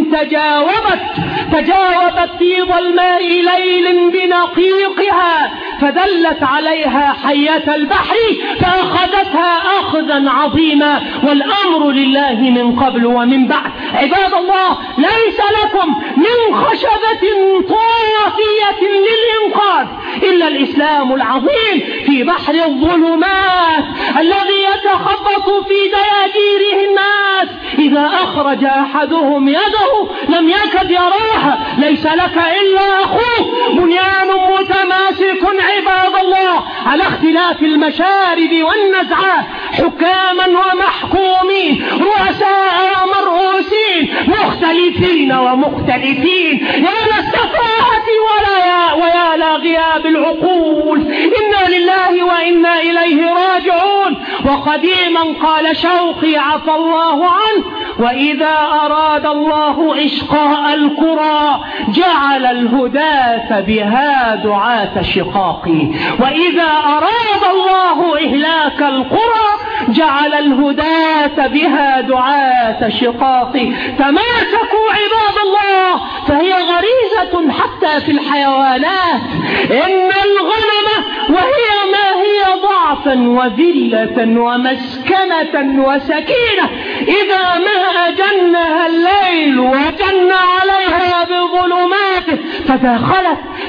تجاوبت في ظلماء ليل بنقيقها، فدلت عليها حية البحر فأخذتها أخذا عظيما، والأمر لله من قبل ومن بعد. عباد الله، ليس لكم من خشبة طافية للإنقاذ إلا الإسلام العظيم في بحر الظلمات الذي يتخبط في دياجيره الناس، إذا أخرج أحدهم يده لم يكد يراها. ليس لك إلا أخوك، بنيان متماسك عباد الله على اختلاف المشارب والنزعات، حكاما ومحكومين، رؤساء ومرؤوسين، مختلفين ومختلفين، يا للسفاهة ويا لا غياب العقول. إنا لله وإنا إليه راجعون. وقديما قال شوقي عفى الله عنه: وإذا أراد الله إشقاء القرى جعل الهداة بها دعاة شقاقي، وإذا أراد الله إهلاك القرى جعل الهداة بها دعاة شقاقي. تماسكوا عباد الله، فهي غريزة حتى في الحيوانات. إن الغنم وهي ما هي ضعفا وذلة ومسكنة وسكينة، إذا ما أجنها الليل وجن عليها بظلماته فدخلت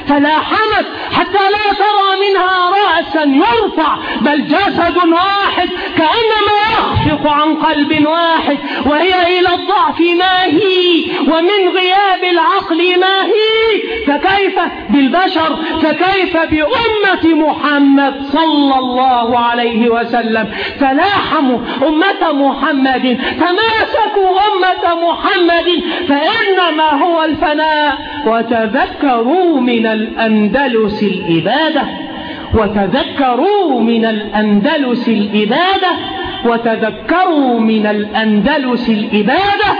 تلاحمت حتى لا ترى منها رأسا يرفع، بل جسد واحد كأنما يخفق عن قلب واحد، وهي إلى الضعف ما هي، ومن غياب العقل ما هي، فكيف بالبشر؟ فكيف بأمة محمد صلى الله عليه وسلم؟ تلاحموا أمة محمد، تماسكوا أمة محمد، فإنما هو الفناء. وتذكروا من الأندلس الإبادة، وتذكروا من الأندلس الإبادة، وتذكروا من الأندلس الإبادة.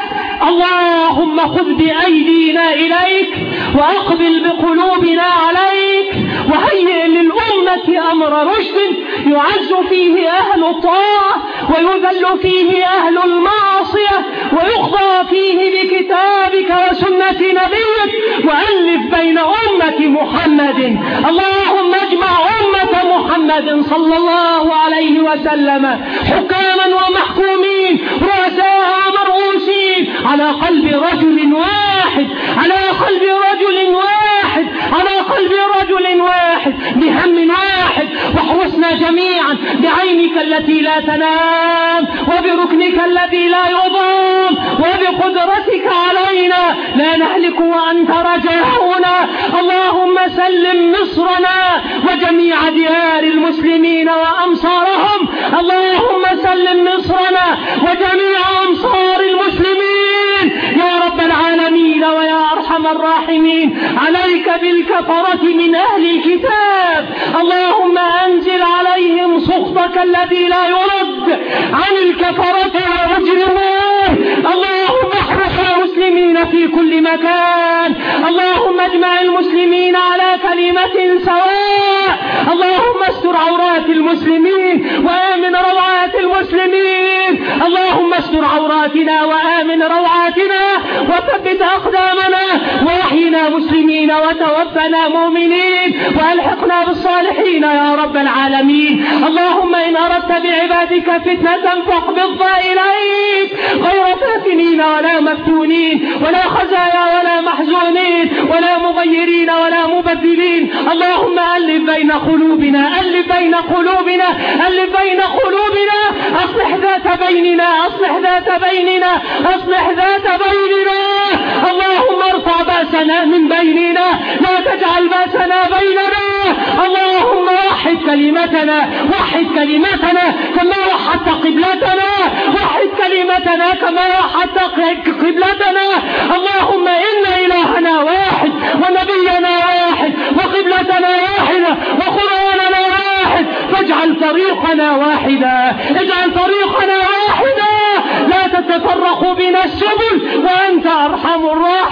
اللهم خذ بأيدينا إليك، وأقبل بقلوبنا عليك، وهيئ للأمة أمر رشد يعز فيه أهل الطاعة، ويذل فيه أهل المعصية، ويقضى فيه بكتابك وسنة نبيك، وألف بين أمة محمد. اللهم اجمع أمة محمد صلى الله عليه وسلم حكاما ومحكومين، رؤساء ومرؤوسين، على قلب رجل واحد، على قلب رجل واحد، على قلب رجل واحد، بهم واحد. واحرسنا جميعا بعينك التي لا تنام، وبركنك الذي لا يضام، وبقدرتك علينا لا نهلك وأنت رجاؤنا. اللهم سلم مصرنا وجميع ديار المسلمين وأمصارهم. اللهم سلم مصرنا وجميع أمصار المسلمين يا رب العالمين ويا أرحم الراحمين. عليك بالكفرة من أهل الكتاب، اللهم أنزل عليهم سخطك الذي لا يرد عن الكفرة والمجرمين. اللهم احرس المسلمين في كل مكان، اللهم اجمع المسلمين على كلمة سواء. اللهم استر عورات المسلمين وآمن روعات المسلمين. اللهم استر عوراتنا وآمن روعاتنا، وثبت أقدامنا، واحينا مسلمين وتوفنا مؤمنين، وألحقنا بالصالحين يا رب العالمين. اللهم إن أردت بعبادك فتنة فاقبضها إليك، غير فاتنين ولا مفتونين، ولا خزايا ولا محزونين، ولا مغيرين ولا مبدلين. اللهم ألف بين قلوبنا، ألف بين قلوبنا، ألف بين قلوبنا، أصلح ذات بيننا، أصلح ذات بيننا، أصلح ذات بيننا. اللهم ارفع بأسنا من بيننا، لا تجعل بأسنا بيننا. اللهم وحد كلمتنا، وحد كلمتنا كما وحدت قبلتنا، وحد كلمتنا كما وحدت قبلتنا. اللهم إن إلهنا واحد، ونبينا واحد، وقبلتنا واحدة، وقرآننا واحد، فاجعل طريقنا واحدا، اجعل طريقنا واحدا، لا تتفرق بنا السبل، وأنت أرحم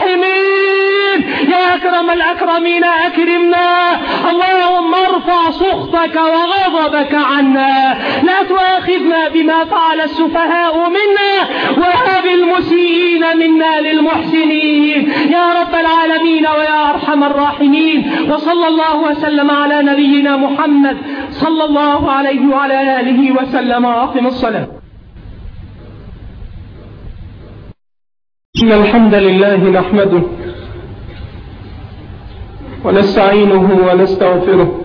الراحمين يا أكرم الأكرمين. أكرمنا اللهم، ارفع سخطك وغضبك عنا، لا تؤاخذنا بما فعل السفهاء منا، وهب المسيئين منا للمحسنين يا رب العالمين ويا أرحم الراحمين. وصلى الله وسلم على نبينا محمد صلى الله عليه وعلى آله وسلم. وأقم الصلاة. إن الحمد لله نحمده ونستعينه ونستغفره،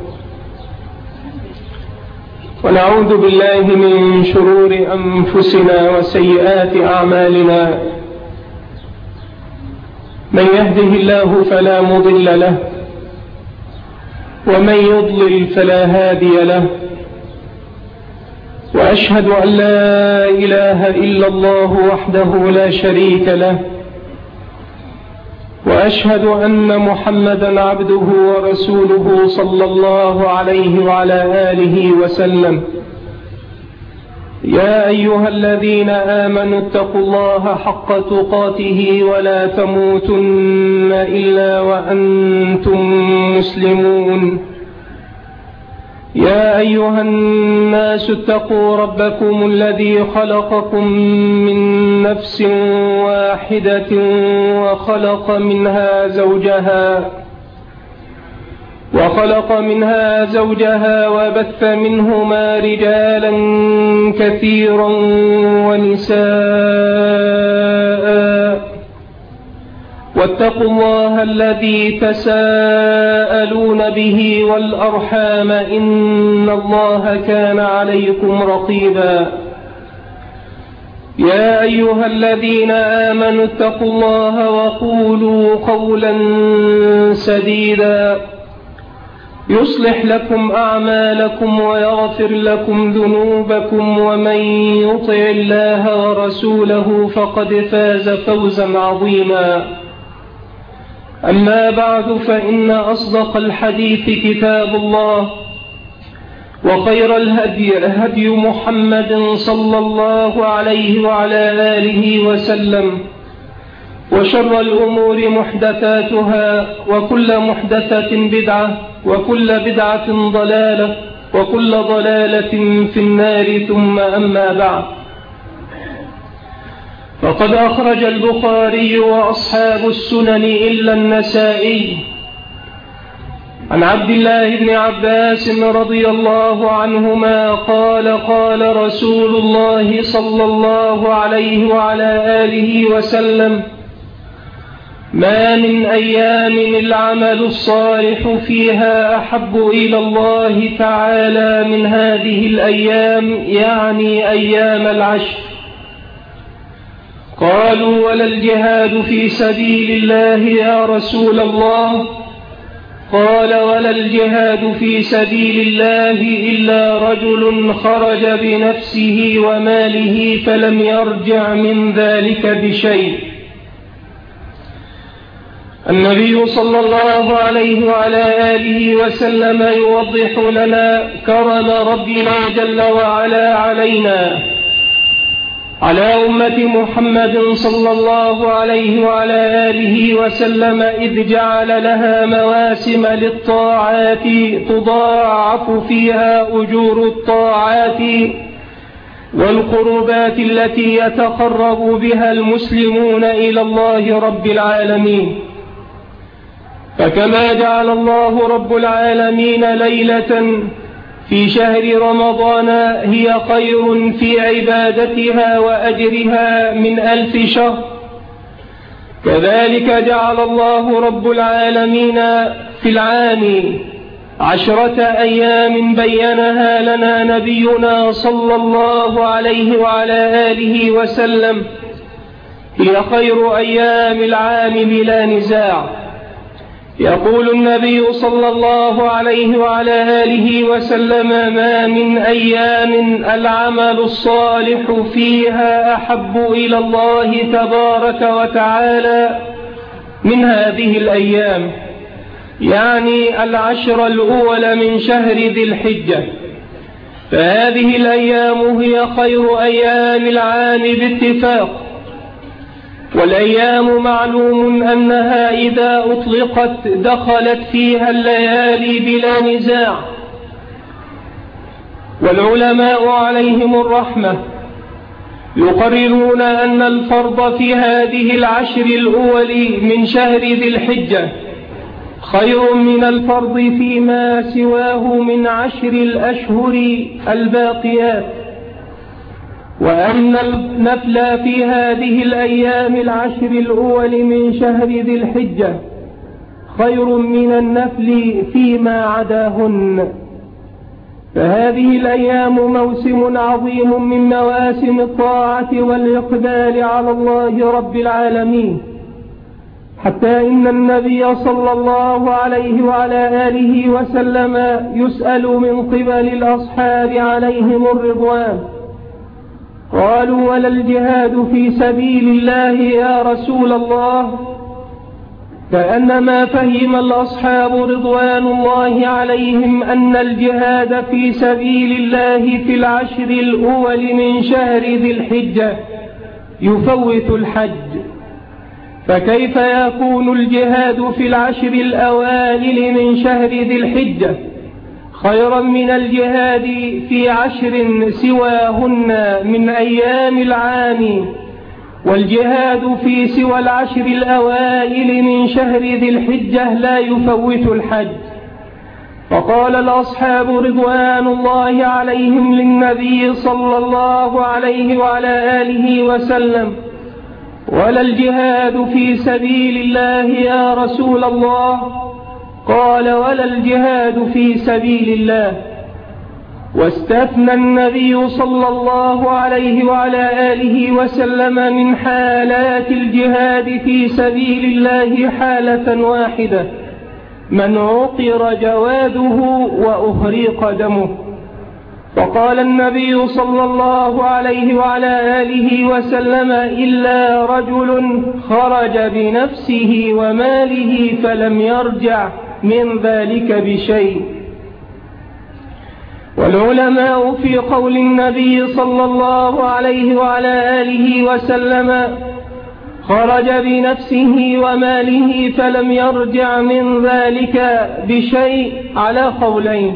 ونعوذ بالله من شرور أنفسنا وسيئات أعمالنا. من يهده الله فلا مضل له، ومن يضلل فلا هادي له. وأشهد أن لا إله إلا الله وحده لا شريك له، وأشهد أن محمدا عبده ورسوله صلى الله عليه وعلى آله وسلم. يا أيها الذين آمنوا اتقوا الله حق تقاته ولا تموتن إلا وأنتم مسلمون. يا أيها الناس اتقوا ربكم الذي خلقكم من نفس واحدة وخلق منها زوجها وبث منهما رجالا كثيرا ونساء، واتقوا الله الذي تساءلون به والأرحام إن الله كان عليكم رقيبا. يا أيها الذين آمنوا اتقوا الله وقولوا قولا سديدا يصلح لكم أعمالكم ويغفر لكم ذنوبكم ومن يطع الله ورسوله فقد فاز فوزا عظيما. أما بعد فإن أصدق الحديث كتاب الله وخير الهدي هدي محمد صلى الله عليه وعلى آله وسلم وشر الأمور محدثاتها وكل محدثة بدعة وكل بدعة ضلالة وكل ضلالة في النار ثم أما بعد فقد أخرج البخاري وأصحاب السنن إلا النسائي عن عبد الله بن عباس رضي الله عنهما قال قال رسول الله صلى الله عليه وعلى آله وسلم ما من أيام العمل الصالح فيها أحب إلى الله تعالى من هذه الأيام يعني أيام العشر. قالوا ولا الجهاد في سبيل الله يا رسول الله؟ قال ولا الجهاد في سبيل الله إلا رجل خرج بنفسه وماله فلم يرجع من ذلك بشيء. النبي صلى الله عليه وعلى آله وسلم يوضح لنا كرم ربنا جل وعلا علينا على أمة محمد صلى الله عليه وعلى آله وسلم إذ جعل لها مواسم للطاعات تضاعف فيها أجور الطاعات والقربات التي يتقرب بها المسلمون إلى الله رب العالمين. فكما جعل الله رب العالمين ليلة في شهر رمضان هي خير في عبادتها وأجرها من 1000 شهر، كذلك جعل الله رب العالمين في العام 10 أيام بينها لنا نبينا صلى الله عليه وعلى آله وسلم هي خير أيام العام بلا نزاع. يقول النبي صلى الله عليه وعلى آله وسلم ما من أيام العمل الصالح فيها أحب إلى الله تبارك وتعالى من هذه الأيام، يعني 10 الأول من شهر ذي الحجة. فهذه الأيام هي خير أيام العام باتفاق، والأيام معلوم أنها إذا أطلقت دخلت فيها الليالي بلا نزاع. والعلماء عليهم الرحمة يقررون أن الفرض في هذه 10 الأول من شهر ذي الحجة خير من الفرض فيما سواه من 10 الأشهر الباقيات، وأن النفل في هذه الأيام 10 الأول من شهر ذي الحجة خير من النفل فيما عداهن. فهذه الأيام موسم عظيم من مواسم الطاعة والإقبال على الله رب العالمين، حتى إن النبي صلى الله عليه وعلى آله وسلم يسأل من قبل الأصحاب عليهم الرضوان قالوا ولا الجهاد في سبيل الله يا رسول الله؟ كأنما فهم الأصحاب رضوان الله عليهم أن الجهاد في سبيل الله في 10 الأول من شهر ذي الحجة يفوت الحج، فكيف يكون الجهاد في 10 الأوائل من شهر ذي الحجة خيرا من الجهاد في 10 سواهن من أيام العام، والجهاد في سوى 10 الأوائل من شهر ذي الحجة لا يفوت الحج؟ فقال الأصحاب رضوان الله عليهم للنبي صلى الله عليه وعلى آله وسلم ولا الجهاد في سبيل الله يا رسول الله؟ قال ولا الجهاد في سبيل الله. واستثنى النبي صلى الله عليه وعلى آله وسلم من حالات الجهاد في سبيل الله حالة واحدة: من عقر جواده وأهريق دمه. وقال النبي صلى الله عليه وعلى آله وسلم: إلا رجل خرج بنفسه وماله فلم يرجع من ذلك بشيء. والعلماء في قول النبي صلى الله عليه وعلى آله وسلم: خرج بنفسه وماله فلم يرجع من ذلك بشيء على قولين.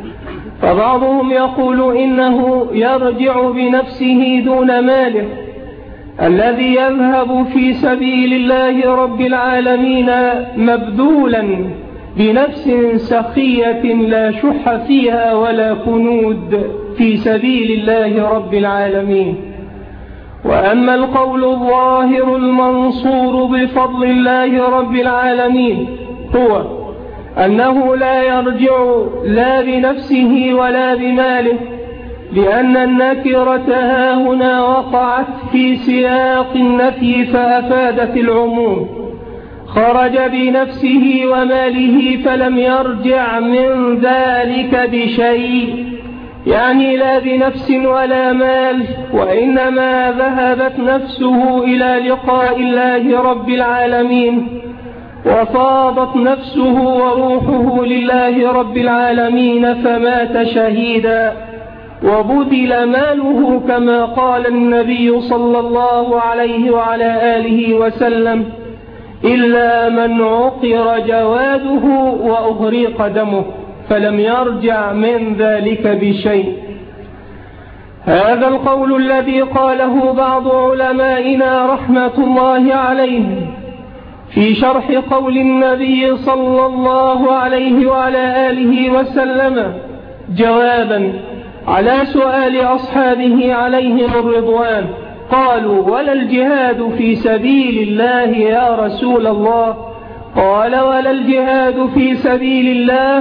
فبعضهم يقول إنه يرجع بنفسه دون ماله الذي يذهب في سبيل الله رب العالمين مبذولا بنفس سخية لا شح فيها ولا كنود في سبيل الله رب العالمين. وأما القول الظاهر المنصور بفضل الله رب العالمين هو أنه لا يرجع لا بنفسه ولا بماله، لأن النكرة هاهنا وقعت في سياق النفي فأفادت العموم. خرج بنفسه وماله فلم يرجع من ذلك بشيء، يعني لا بنفس ولا مال، وإنما ذهبت نفسه إلى لقاء الله رب العالمين، وفاضت نفسه وروحه لله رب العالمين فمات شهيدا، وبذل ماله كما قال النبي صلى الله عليه وعلى آله وسلم: إلا من عقر جواده وأهريق دمه فلم يرجع من ذلك بشيء. هذا القول الذي قاله بعض علمائنا رحمة الله عليهم في شرح قول النبي صلى الله عليه وعلى آله وسلم جوابا على سؤال أصحابه عليهم الرضوان، قالوا: ولا الجهاد في سبيل الله يا رسول الله؟ قال: ولا الجهاد في سبيل الله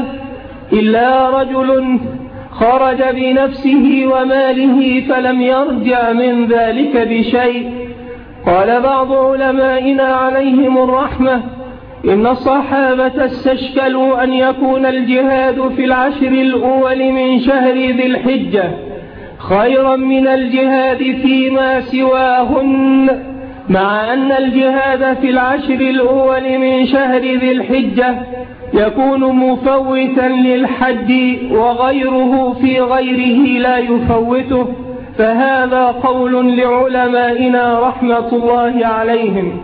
إلا رجل خرج بنفسه وماله فلم يرجع من ذلك بشيء. قال بعض علمائنا عليهم الرحمة: إن الصحابة استشكلوا أن يكون الجهاد في العشر الأول من شهر ذي الحجة خيرا من الجهاد فيما سواهن، مع أن الجهاد في العشر الأول من شهر ذي الحجة يكون مفوتا للحج وغيره في غيره لا يفوته. فهذا قول لعلمائنا رحمة الله عليهم.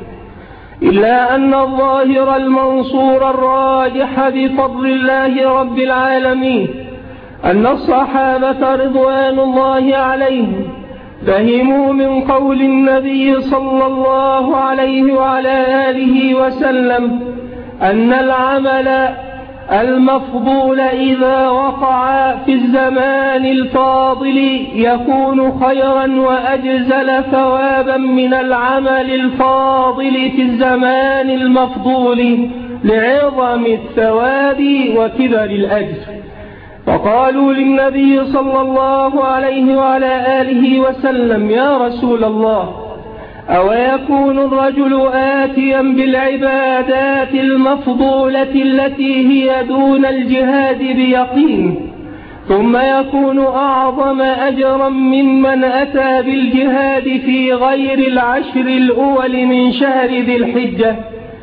إلا أن الظاهر المنصور الراجح بفضل الله رب العالمين أن الصحابة رضوان الله عليهم فهموا من قول النبي صلى الله عليه وعلى آله وسلم أن العمل المفضول إذا وقع في الزمان الفاضل يكون خيرا وأجزل ثوابا من العمل الفاضل في الزمان المفضول لعظم الثواب وكبر الأجر. فقالوا للنبي صلى الله عليه وعلى آله وسلم: يا رسول الله، أو يكون الرجل آتيا بالعبادات المفضولة التي هي دون الجهاد بيقين ثم يكون أعظم أجرا ممن أتى بالجهاد في غير العشر الأول من شهر ذي الحجة؟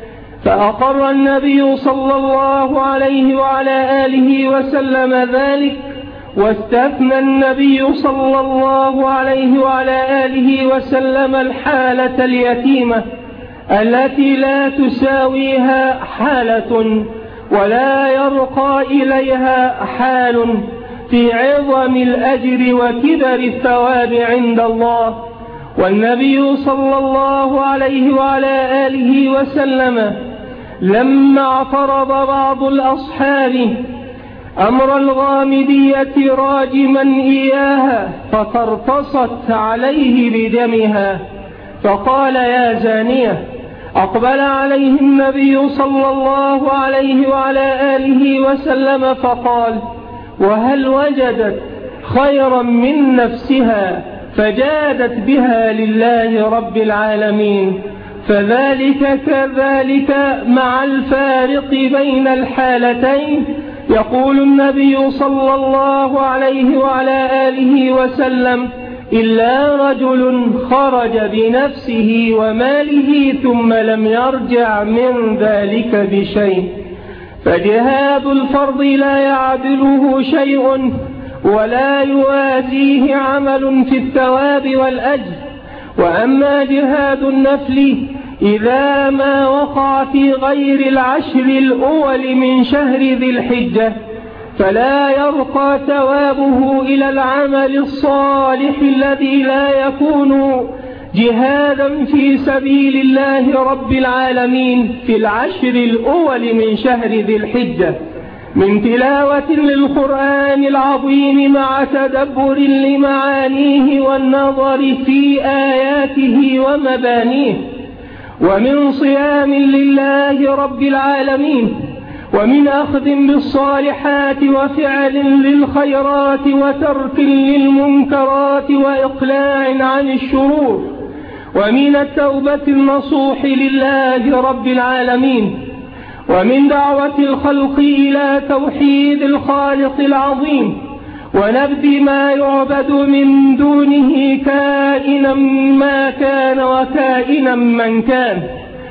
فأقر النبي صلى الله عليه وعلى آله وسلم ذلك، واستثنى النبي صلى الله عليه وعلى آله وسلم الحالة اليتيمة التي لا تساويها حالة ولا يرقى إليها حال في عظم الأجر وكبر الثواب عند الله. والنبي صلى الله عليه وعلى آله وسلم لما اعترض بعض الأصحاب أمر الغامدية راجما إياها فترتصت عليه بدمها، فقال: يا زانية. أقبل عليه النبي صلى الله عليه وعلى آله وسلم فقال: وهل وجدت خيرا من نفسها فجادت بها لله رب العالمين؟ فذلك كذلك مع الفارق بين الحالتين. يقول النبي صلى الله عليه وعلى آله وسلم: إلا رجل خرج بنفسه وماله ثم لم يرجع من ذلك بشيء. فجهاد الفرض لا يعدله شيء ولا يوازيه عمل في الثواب والأجر. وأما جهاد النفل إذا ما وقع في غير العشر الأول من شهر ذي الحجة فلا يرقى ثوابه إلى العمل الصالح الذي لا يكون جهادا في سبيل الله رب العالمين في العشر الأول من شهر ذي الحجة، من تلاوة للقرآن العظيم مع تدبر لمعانيه والنظر في آياته ومبانيه، ومن صيام لله رب العالمين، ومن أخذ بالصالحات وفعل للخيرات وترك للمنكرات وإقلاع عن الشرور، ومن التوبة النصوح لله رب العالمين، ومن دعوة الخلق إلى توحيد الخالق العظيم ونبذ ما يعبد من دونه كائنا ما كان وكائنا من كان،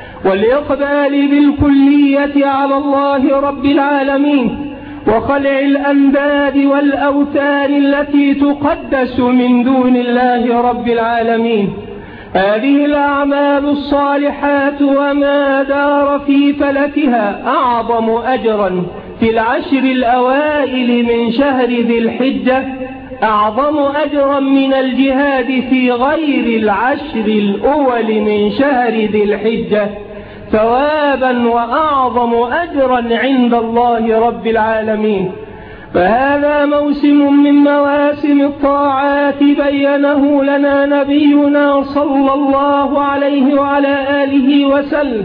والإقبال بالكلية على الله رب العالمين وخلع الأنداد والأوثان التي تقدس من دون الله رب العالمين. هذه الأعمال الصالحات وما دار في فلكها أعظم أجرا في العشر الأوائل من شهر ذي الحجة، أعظم أجرا من الجهاد في غير العشر الأول من شهر ذي الحجة ثوابا وأعظم أجرا عند الله رب العالمين. فهذا موسم من مواسم الطاعات بينه لنا نبينا صلى الله عليه وعلى آله وسلم،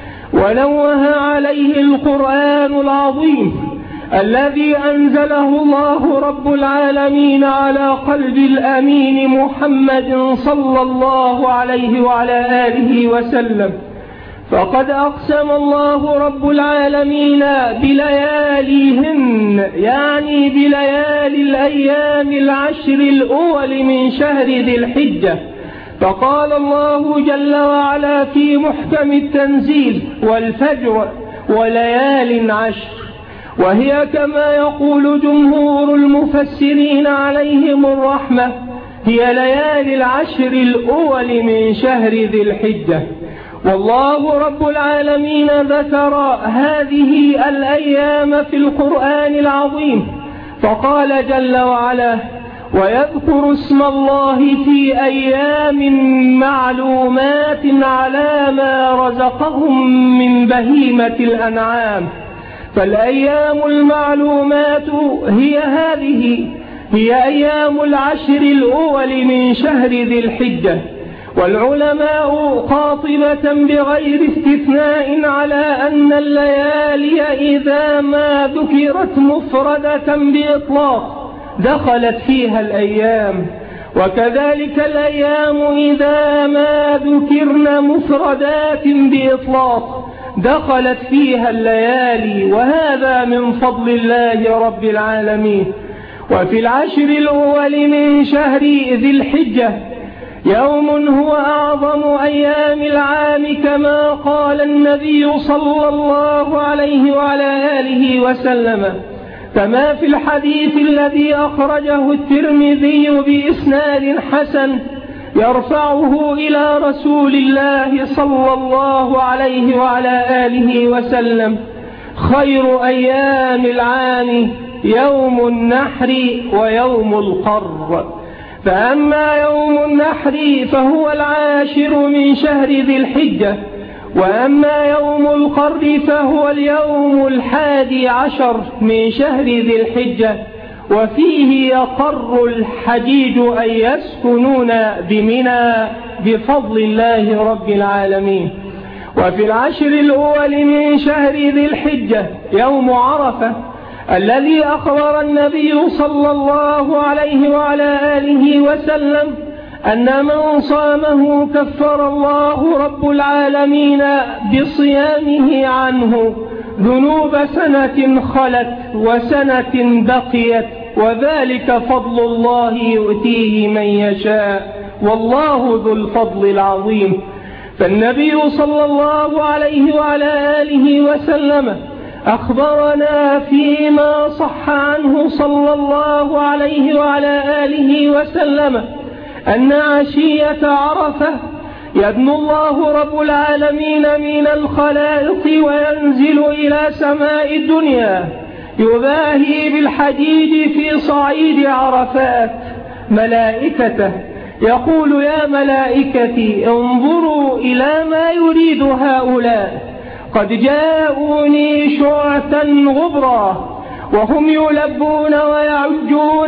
ونوه عليه القرآن العظيم الذي أنزله الله رب العالمين على قلب الأمين محمد صلى الله عليه وعلى آله وسلم. فقد أقسم الله رب العالمين بلياليهن، يعني بليالي الأيام العشر الأول من شهر ذي الحجة، فقال الله جل وعلا في محكم التنزيل: والفجر وليال عشر. وهي كما يقول جمهور المفسرين عليهم الرحمة هي ليالي العشر الأول من شهر ذي الحجة. والله رب العالمين ذكر هذه الأيام في القرآن العظيم فقال جل وعلا: ويذكر اسم الله في أيام معلومات على ما رزقهم من بهيمة الأنعام. فالأيام المعلومات هي هذه، هي أيام العشر الأول من شهر ذي الحجة. والعلماء قاطبة بغير استثناء على أن الليالي إذا ما ذكرت مفردة بإطلاق دخلت فيها الأيام، وكذلك الأيام إذا ما ذكرن مفردات بإطلاق دخلت فيها الليالي، وهذا من فضل الله رب العالمين. وفي العشر الأول من شهر ذي الحجة يوم هو أعظم أيام العام كما قال النبي صلى الله عليه وعلى آله وسلم، كما في الحديث الذي أخرجه الترمذي بإسناد حسن يرفعه إلى رسول الله صلى الله عليه وعلى آله وسلم: خير أيام العام يوم النحر ويوم القر. فأما يوم النحر فهو العاشر من شهر ذي الحجة، وأما يوم القر فهو اليوم 11 من شهر ذي الحجة، وفيه يقر الحجيج أن يسكنون بمنى بفضل الله رب العالمين. وفي العشر الأول من شهر ذي الحجة يوم عرفة الذي أخبر النبي صلى الله عليه وعلى آله وسلم أن من صامه كفر الله رب العالمين بصيامه عنه ذنوب سنة خلت وسنة بقيت، وذلك فضل الله يؤتيه من يشاء والله ذو الفضل العظيم. فالنبي صلى الله عليه وعلى آله وسلم أخبرنا فيما صح عنه صلى الله عليه وعلى آله وسلم أن عشية عرفة يدنو الله رب العالمين من الخلائق وينزل إلى سماء الدنيا يباهي بالحجيج في صعيد عرفات ملائكته يقول: يا ملائكتي انظروا إلى ما يريد هؤلاء، قد جاءوني شعثا غبرا وهم يلبون ويعجون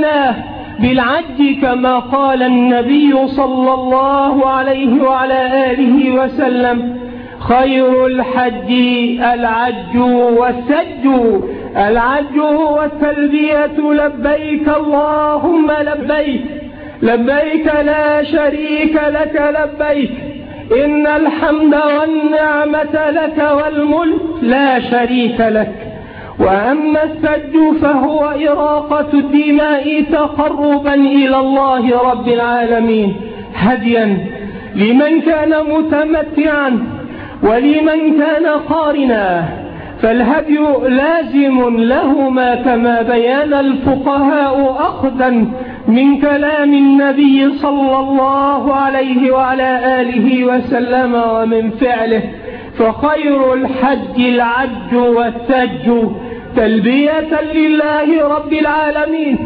بالعج كما قال النبي صلى الله عليه وعلى آله وسلم: خير الحج العج والسج. العج والتلبية لبيك اللهم لبيك، لبيك لا شريك لك لبيك، إن الحمد والنعمة لك والملك لا شريك لك. وأما السج فهو إراقة الدماء تقربا إلى الله رب العالمين هديا لمن كان متمتعا ولمن كان قارنا، فالهدي لازم لهما كما بيان الفقهاء أخذا من كلام النبي صلى الله عليه وعلى آله وسلم ومن فعله. فخير الحج العج والسج تلبية لله رب العالمين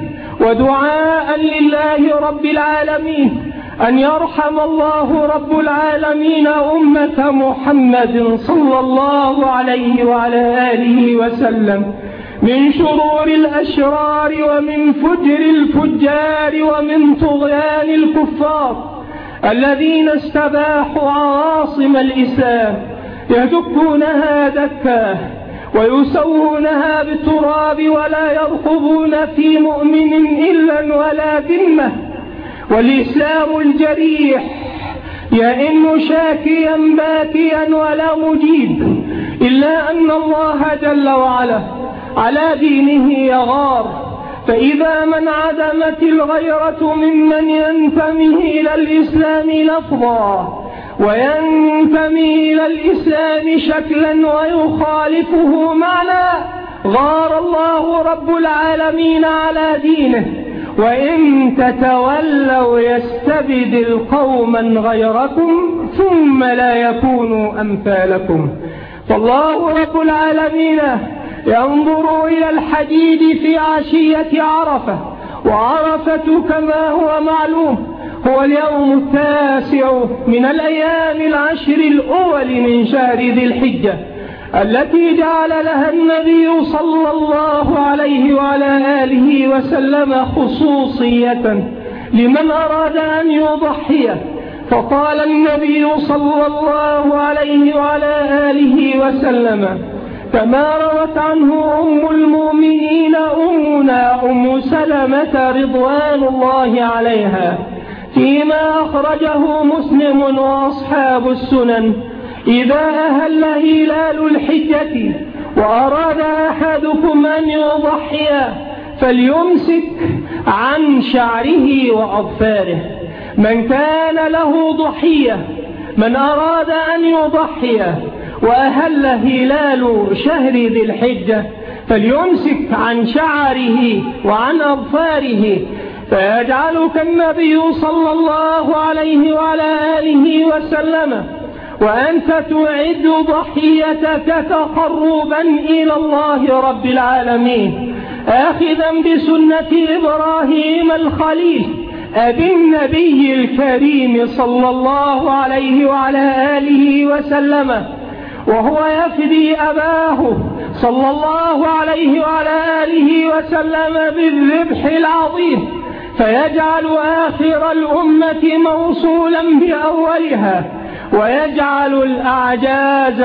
ودعاء لله رب العالمين أن يرحم الله رب العالمين أمة محمد صلى الله عليه وعلى آله وسلم من شرور الأشرار ومن فجر الفجار ومن طغيان الكفار الذين استباحوا عواصم الإسلام يدكونها دكا ويسوونها بالتراب ولا يرقبون في مؤمن إلا ولا ذمة، والإسلام الجريح يئن شاكيا باكيا ولا مجيب، إلا أن الله جل وعلا على دينه يغار. فإذا من عدمت الغيرة ممن ينتمي إلى الإسلام لفظا وينتمي إلى الإسلام شكلا ويخالفه معنى، غار الله رب العالمين على دينه. وإن تتولوا يستبدل قوما غيركم ثم لا يكونوا أمثالكم. فالله رب العالمين ينظر إلى الحجيج في عشية عرفة، وعرفة كما هو معلوم هو اليوم التاسع من الأيام العشر الأول من شهر ذي الحجة التي جعل لها النبي صلى الله عليه وعلى آله وسلم خصوصية لمن أراد أن يضحي. فقال النبي صلى الله عليه وعلى آله وسلم كما روت عنه أم المؤمنين أمنا أم سلمة رضوان الله عليها فيما أخرجه مسلم وأصحاب السنن: إذا أهل هلال الحجة وأراد أحدكم أن يضحي فليمسك عن شعره وأظفاره. من كان له ضحية، من أراد أن يضحي وأهل هلال شهر ذي الحجة فليمسك عن شعره وعن أظفاره، فيجعلك النبي صلى الله عليه وعلى آله وسلم وأنت تعد ضحيتك تقربا إلى الله رب العالمين آخذا بسنة إبراهيم الخليل أبي النبي الكريم صلى الله عليه وعلى آله وسلم، وهو يفدي أباه صلى الله عليه وعلى آله وسلم بالذبح العظيم، فيجعل آخر الأمة موصولا بأولها، ويجعل الأعجاز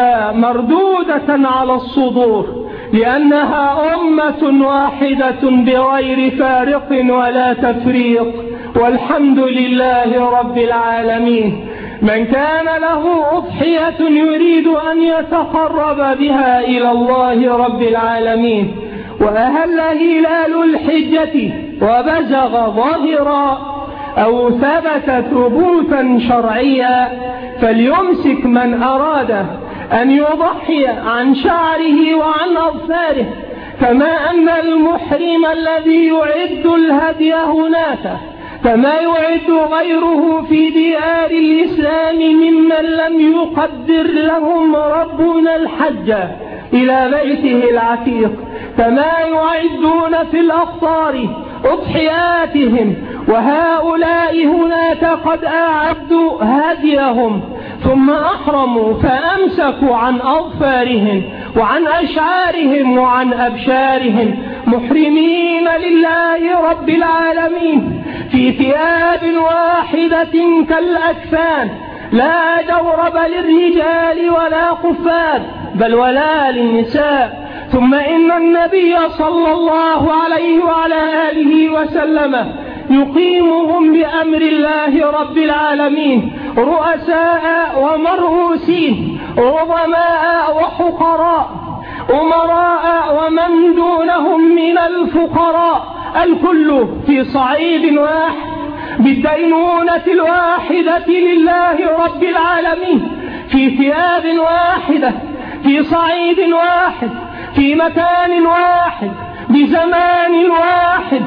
مردودة على الصدور، لأنها أمة واحدة بغير فارق ولا تفريق، والحمد لله رب العالمين. من كان له أضحية يريد أن يتقرب بها إلى الله رب العالمين، وأهل هلال الحجة وبزغ ظاهرا أو ثبت ثبوتا شرعيا، فليمسك من أراد أن يضحي عن شعره وعن أظفاره، كما أن المحرم الذي يعد الهدي هناك كما يعد غيره في ديار الإسلام ممن لم يقدر لهم ربنا الحج إلى بيته العتيق، كما يعدون في الأقطار أضحياتهم، وهؤلاء هناك قد أعدوا هديهم ثم أحرموا فأمسكوا عن أظفارهم وعن أشعارهم وعن أبشارهم، محرمين لله رب العالمين في ثياب واحدة كالأكفان، لا جورب للرجال ولا خفاف بل ولا للنساء. ثم إن النبي صلى الله عليه وعلى آله وسلم يقيمهم بأمر الله رب العالمين رؤساء ومرؤوسين، عظماء وحقراء، أمراء ومن دونهم من الفقراء، الكل في صعيد واحد بالدينونة الواحدة لله رب العالمين، في ثياب واحدة، في صعيد واحد، في مكان واحد، بزمان واحد،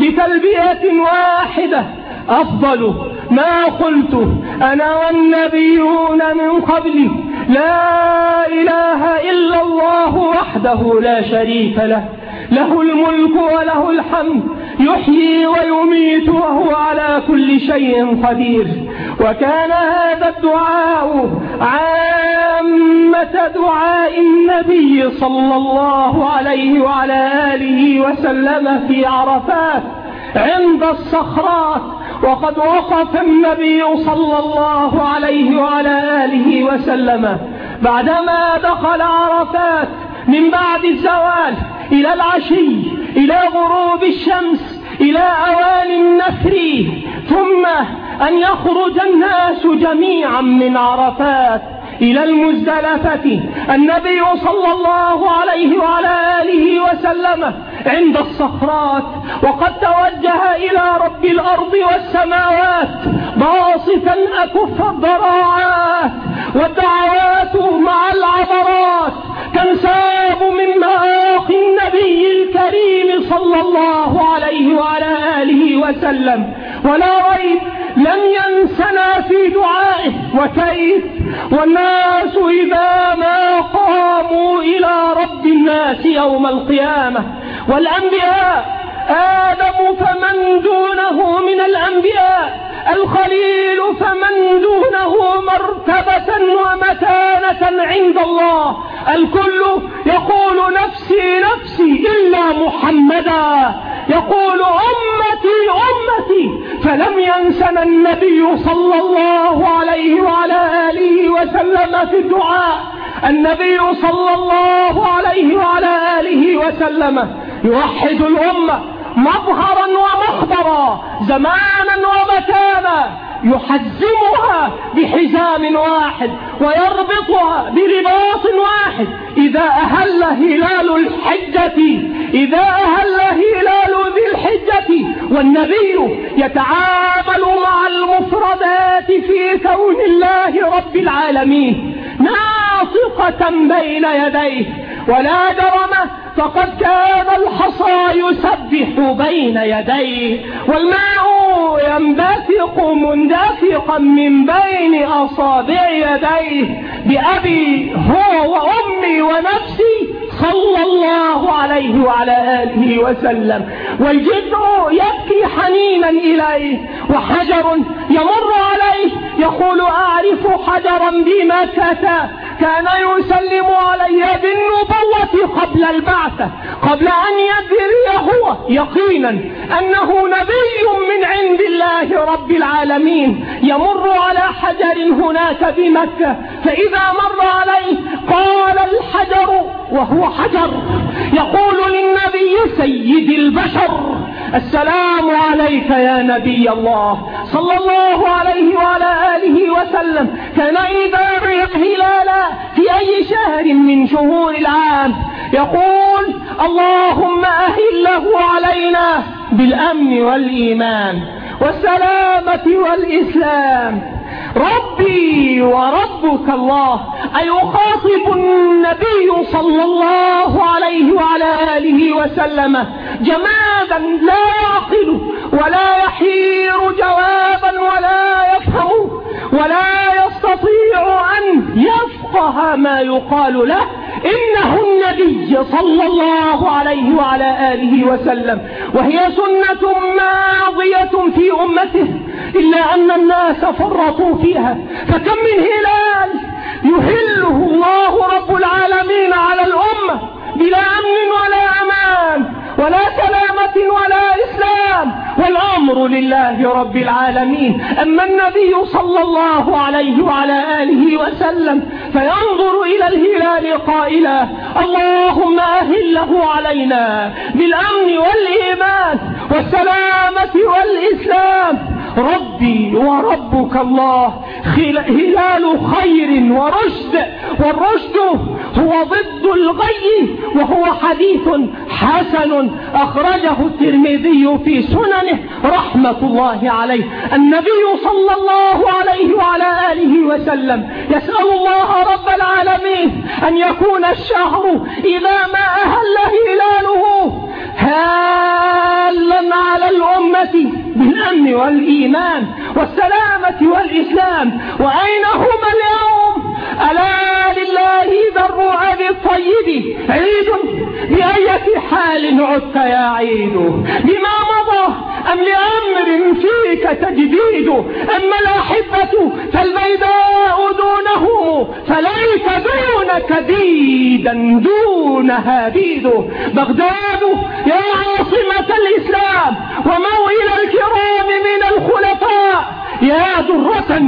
بتلبية واحدة. أفضل ما قلت أنا والنبيون من قبلي لا إله إلا الله وحده لا شريك له، له الملك وله الحمد، يحيي ويميت وهو على كل شيء قدير. وكان هذا الدعاء عامة دعاء النبي صلى الله عليه وعلى آله وسلم في عرفات عند الصخرات، وقد وقف النبي صلى الله عليه وعلى آله وسلم بعدما دخل عرفات من بعد الزوال إلى العشي إلى غروب الشمس إلى أوان النفر، ثم أن يخرج الناس جميعا من عرفات إلى المزدلفة. النبي صلى الله عليه وعلى آله وسلم عند الصخرات وقد توجه إلى رب الأرض والسماوات باسطا أكف الضراعات، والدعوات مع العبرات تنساب من مآخي النبي الكريم صلى الله عليه وعلى آله وسلم، ولا ريب لم ينسنا في دعائه. وكيف والناس إذا ما قاموا إلى رب الناس يوم القيامة، والأنبياء آدم فمن دونه من الأنبياء، الخليل فمن دونه مرتبة ومكانة عند الله، الكل يقول نفسي نفسي إلا محمدا يقول أمتي أمتي. فلم ينسنا النبي صلى الله عليه وعلى آله وسلم في الدعاء. النبي صلى الله عليه وعلى آله وسلم يوحد الأمة مظهرا ومخبرا، زمانا ومكانا، يحزمها بحزام واحد ويربطها برباط واحد. إذا أهل هلال ذي الحجة والنبي يتعامل مع المفردات في كون الله رب العالمين ناطقة بين يديه، ولا جرم فقد كان الحصى يسبح بين يديه، والماء ينبثق مندفقا من بين أصابع يديه. بأبي هو وأمي ونفسي صلى الله عليه وعلى آله وسلم، والجذع يبكي حنينا إليه، وحجر يمر عليه يقول أعرف حجرا بمكة كان يسلم علي بالنبوة قبل البعثة، قبل أن يدري هو يقينا أنه نبي من عند الله رب العالمين. يمر على حجر هناك بمكة، فإذا مر عليه قال الحجر وهو حجر يقول للنبي سيد البشر: السلام عليك يا نبي الله صلى الله عليه وعلى آله وسلم. كان إذا رأى هلالا في أي شهر من شهور العام يقول: اللهم أهله علينا بالأمن والإيمان والسلامة والإسلام. ربي وربك الله، أي يخاطب النبي صلى الله عليه وعلى آله وسلم جمادا لا يعقل ولا يحير جوابا ولا يفهم ولا يستطيع أن يفقه ما يقال له. إنه النبي صلى الله عليه وعلى آله وسلم، وهي سنة ماضية في أمته، إلا أن الناس فرطوا فيها. فكم من هلال يهله الله رب العالمين على الأمة بلا أمن ولا أمان ولا سلامة ولا إسلام، والأمر لله رب العالمين. أما النبي صلى الله عليه وعلى آله وسلم فينظر إلى الهلال قائلا: اللهم أهله علينا بالأمن والإيمان والسلامة والإسلام. ربي وربك الله، هلال خير ورشد، والرشد هو ضد الغي، وهو حديث حسن أخرجه الترمذي في سننه رحمة الله عليه. النبي صلى الله عليه وعلى آله وسلم يسأل الله رب العالمين أن يكون الشهر إذا ما أهل هلاله هالا على الأمة بالأمن والإيمان والسلامة والإسلام. وأين هما اليوم؟ ألا لله در أبي الطيب عيد، بأية حال عدت يا عيد؟ بما مضى أم لأمر فيك تجديد؟ أما الأحبة فالبيداء دونه، فليس دونك ديدا دونها ديد. بغداد يا عاصمة الإسلام وموئل الكرام من الخلفاء، يا درة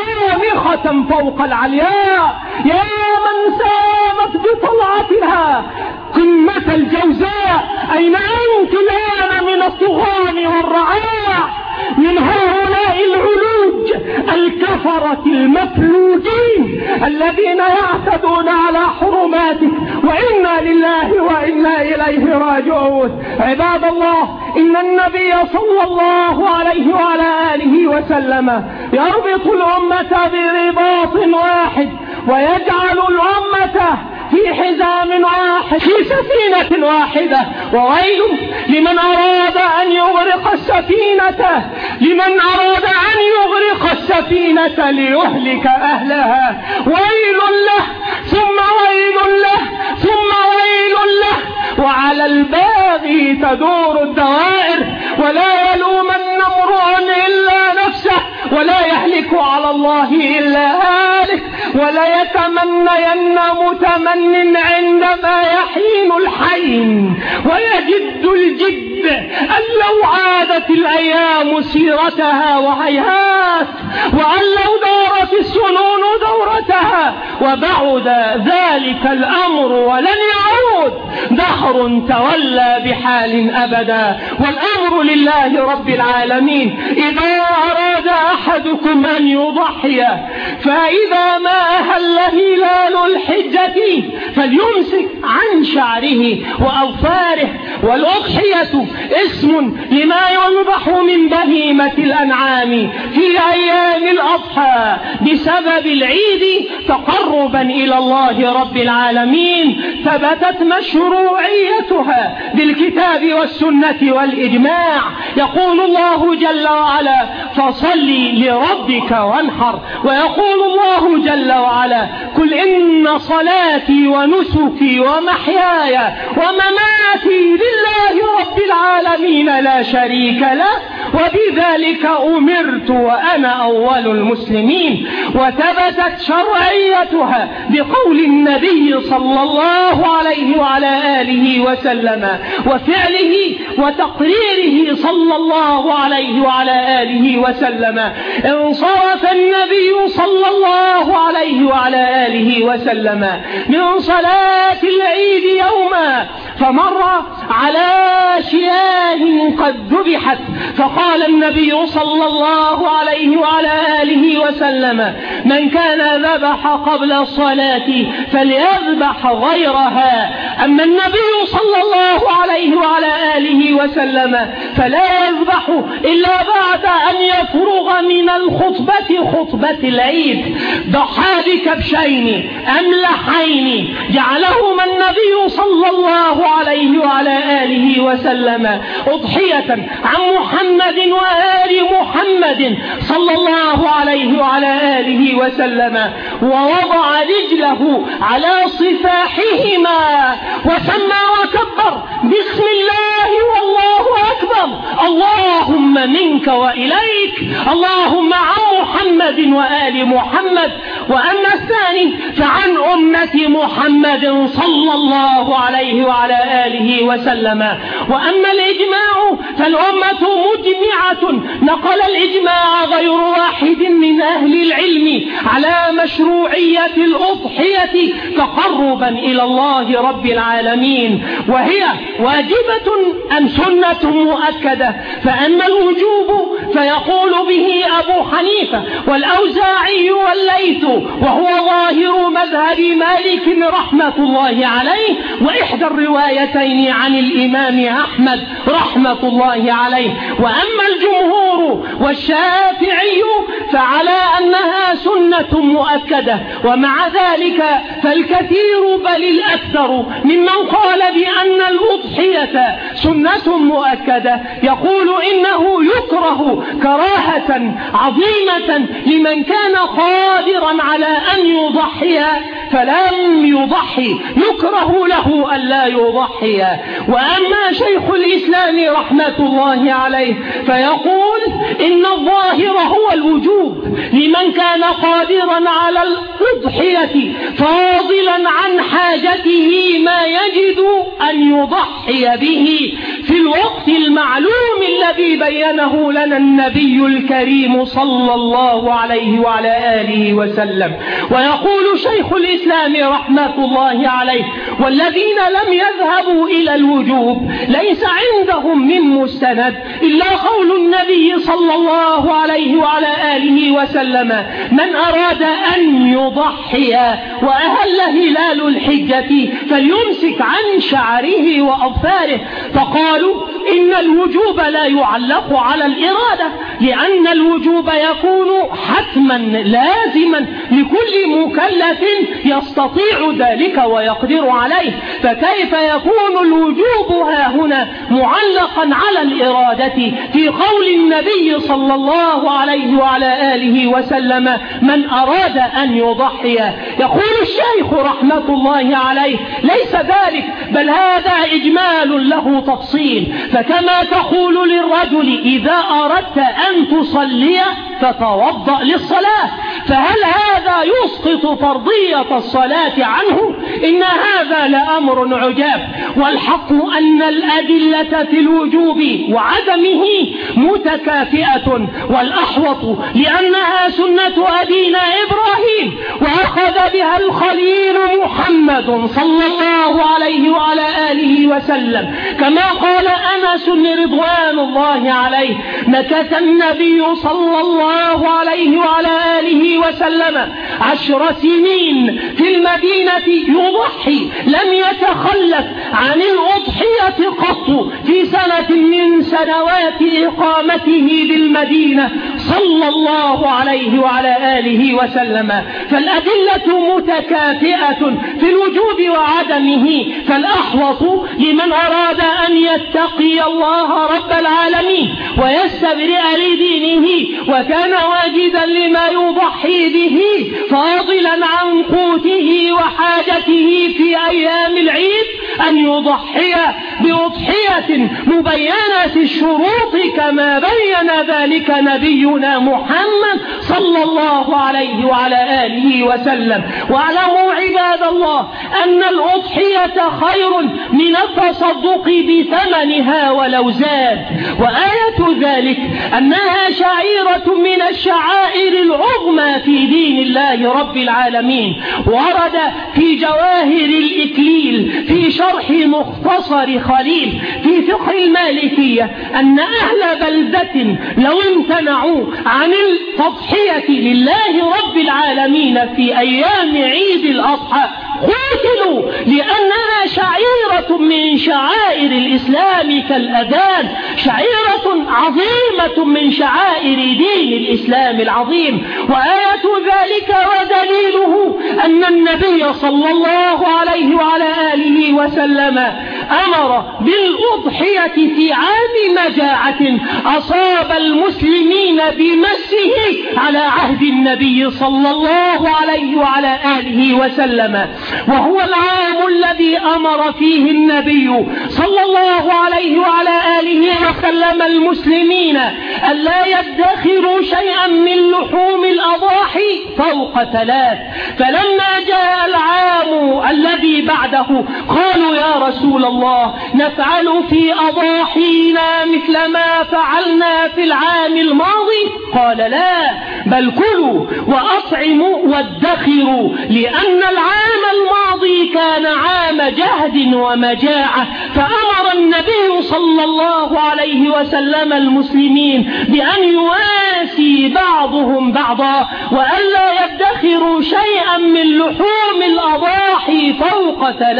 شامخة فوق العلياء، يا من سامت بطلعتها قمة الجوزاء. أين أنت الآن من الطغان والرعاع، من هؤلاء العلوج الكفرة المفلوجين الذين يعتدون على حرماتك؟ وإنا لله وإنا إليه راجعون. عباد الله، إن النبي صلى الله عليه وعلى آله وسلم يربط الأمة برباط واحد، ويجعل الأمة في حزام واحد، في سفينة واحدة. وويل لمن أراد أن يغرق السفينة، لمن أراد أن يغرق السفينة ليهلك أهلها. ويل له ثم ويل له ثم ويل له. وعلى الباغي تدور الدوائر، ولا يلومن امرؤ إلا نفسه، ولا يهلك على الله إلا هالك. ولا يتمنين متمن عندما يحين الحين ويجد الجد أن لو عادت الأيام سيرتها وهيهات، وأن لو دارت السنون دورتها، وبعد ذلك الأمر ولن يعود دهر تولى بحال أبدا. والأمر لله رب العالمين. إذا أراد أحدكم أن يضحي فإذا ما أهل هلال الحجة فليمسك عن شعره وأظفاره. والأضحية اسم لما يذبح من بهيمة الأنعام في أيام الأضحى بسبب العيد تقربا إلى الله رب العالمين. ثبتت مشروعيتها بالكتاب والسنة والإجماع. يقول الله جل وعلا: فصل لربك وانحر. ويقول الله جل وعلا: قل إن صلاتي ونسكي ومحياي ومماتي لله رب العالمين لا شريك له وبذلك أمرت وأنا أول المسلمين. وثبتت شرعيتها بقول النبي صلى الله عليه وعلى آله وسلم وفعله وتقريره صلى الله عليه وعلى آله وسلم. انصرف النبي صلى الله عليه وعلى آله وسلم من صلاة العيد يوما فمر على شياه قد ذبحت، فقال النبي صلى الله عليه وعلى آله وسلم: من كان ذبح قبل الصلاة فليذبح غيرها. أما النبي صلى الله عليه وعلى آله وسلم فلا يذبح إلا بعد أن يفرغ من الخطبة، خطبة العيد، ضحى بكبشين أملحين جعلهما النبي صلى الله عليه وعلى آله وسلم أضحية عن محمد وآل محمد صلى الله عليه وعلى آله وسلم، ووضع رجله على صفاحهما وسمى وكبر: بسم الله والله أكبر، اللهم منك وإليك، اللهم عن محمد وآل محمد. وأما الثاني فعن أمة محمد صلى الله عليه وعلى آله وسلم. وأما الإجماع فالأمة مجمعة، نقل الإجماع غير واحد من أهل العلم على مشروعية الأضحية تقربا إلى الله رب العالمين، وهي واجبة أم سنة مؤكدة. فأما الوجوب فيقول به أبو حنيفة والأوزاعي والليث، وهو ظاهر مذهب مالك رحمة الله عليه، وإحدى الروايتين عن الإمام أحمد رحمة الله عليه. وأما الجمهور والشافعي فعلى أنها سنة مؤكدة. ومع ذلك فالكثير بل الأكثر ممن قال بأن الأضحية سنة مؤكدة يقول إنه يكره كراهة عظيمة لمن كان قادرا على أن يضحي فلم يضحي، يكره له أن لا يضحي. وأما شيخ الإسلام رحمة الله عليه فيقول إن الظاهر هو الوجوب لمن كان قادرا على الأضحية فاضلا عن حاجته ما يجد أن يضحي به في الوقت المعلوم الذي بينه لنا النبي الكريم صلى الله عليه وعلى آله وسلم. ويقول شيخ الإسلام رحمة الله عليه: والذين لم يذهبوا إلى الوجوب ليس عندهم من مستند إلا قول النبي صلى الله عليه وعلى آله وسلم: من أراد أن يضحي وأهل هلال الحجة فليمسك عن شعره وأظفاره. فقالوا إن الوجوب لا يعلق على الإرادة، لأن الوجوب يكون حتما لازما لكل مكلف يستطيع ذلك ويقدر عليه، فكيف يكون الوجوب هنا معلقا على الإرادة في قول النبي صلى الله عليه وعلى آله وسلم: من أراد أن يضحي. يقول الشيخ رحمة الله عليه: ليس ذلك، بل هذا إجمال له تفصيل. فكما تقول للرجل: إذا أردت أن تصلي فتوضأ للصلاة، فهل هذا يسقط فرضية الصلاة عنه؟ إن هذا لأمر عجاب. والحق أن الأدلة في الوجوب وعدمه متكافئة، والأحوط لأنها سنة أبينا إبراهيم وأخذ بها الخليل محمد صلى الله عليه وعلى آله وسلم. كما قال أنس رضوان الله عليه: مكث النبي صلى الله عليه وعلى آله وسلم 10 سنين في المدينة يضحي، لم يتخلف عن الأضحية قط في سنة من سنوات إقامته بالمدينة صلى الله عليه وعلى آله وسلم. فالأدلة متكافئة في الوجوب وعدمه، فالأحوط لمن أراد أن يتقي الله رب العالمين ويستبرئ لدينه وكان واجدا لما يضحي به فاضلا عن قوته وحاجته في أيام العيد أن يضحي بأضحية مبينة الشروط كما بين ذلك نبينا محمد صلى الله عليه وعلى آله وسلم. واعلموا عباد الله أن الأضحية خير من التصدق بثمنها ولو زاد، وآية ذلك أنها شعيرة من الشعائر العظمى في دين الله رب العالمين. ورد في جواهر الإكليل في شرح مختصر خليل في فقه المالكية أن أهل بلدة لو امتنعوا عن التضحية لله رب العالمين في أيام عيد الأضحى قتلوا، لأنها شعيرة من شعائر الإسلام كالأذان، شعيرة عظيمة من شعائر دين الإسلام العظيم. وآية ذلك ودليله أن النبي صلى الله عليه وعلى آله وسلم أمر بالأضحية في عام مجاعة أصاب المسلمين بمسه على عهد النبي صلى الله عليه وعلى آله وسلم، وهو العام الذي أمر فيه النبي صلى الله عليه وعلى آله وسلم المسلمين ألا يدخروا شيئا من لحوم الأضاحي فوق 3، فلما جاء العام الذي بعده قالوا يا رسول الله نفعل في أضاحينا مثل ما فعلنا في العام الماضي؟ قال لا، بل كلوا وأطعموا وادخروا، لأن العام الماضي كان عام جهد ومجاعة، فأمر النبي صلى الله عليه وسلم المسلمين بأن يواسي بعضهم بعضا وألا يدخروا شيئا من لحوم الأضاحي فوق 3،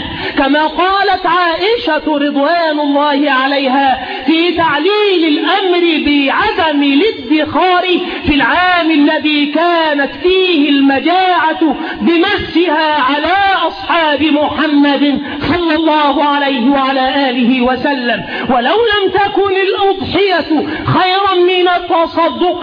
كما قالت عائشة رضوان الله عليها في تعليل الأمر بعدم الادخار في العام الذي كانت فيه المجاعة بمسها على أصحاب محمد صلى الله عليه وعلى آله وسلم. ولو لم تكن الأضحية خيرا من التصدق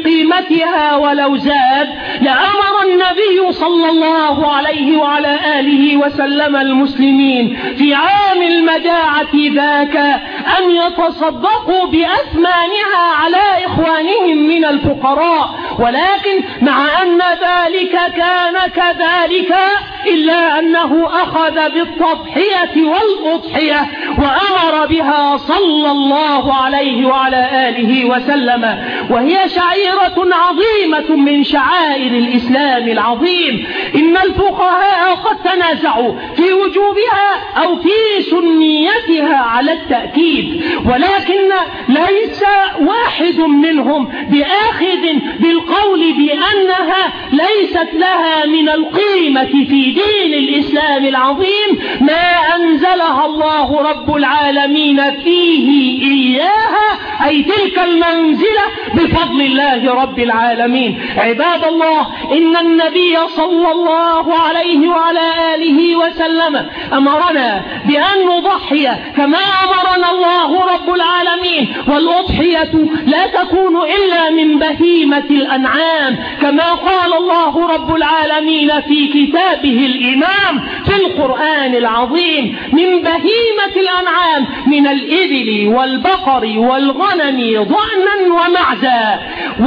بقيمتها ولو زاد لأمر النبي صلى الله عليه وعلى آله وسلم المسلمين في عام المجاعة ذاك أن يتصدقوا بأثمانها على إخوانهم من الفقراء، ولكن مع أن ذلك كان كذلك إلا أنه أخذ بالتضحية والأضحية وأمر بها صلى الله عليه وعلى آله وسلم، وهي شعيرة عظيمة من شعائر الإسلام العظيم. إن الفقهاء قد تنازعوا في وجوبها أو في سنيتها على التأكيد، ولكن ليس واحد منهم بآخذ بالقول بأنها ليست لها من القيمة في دين الإسلام العظيم ما أنزلها الله رب العالمين فيه إياها، أي تلك المنزلة بفضل الله رب العالمين. عباد الله، إن النبي صلى الله عليه وعلى آله وسلم أمرنا بأن نضحي كما أمرنا الله رب العالمين، والأضحية لا تكون إلا من بهيمة الأنعام كما قال الله رب العالمين في كتابه الإمام في القرآن العظيم: من بهيمة الأنعام من الإبل والبقر والغنم ضأنا ومعزا،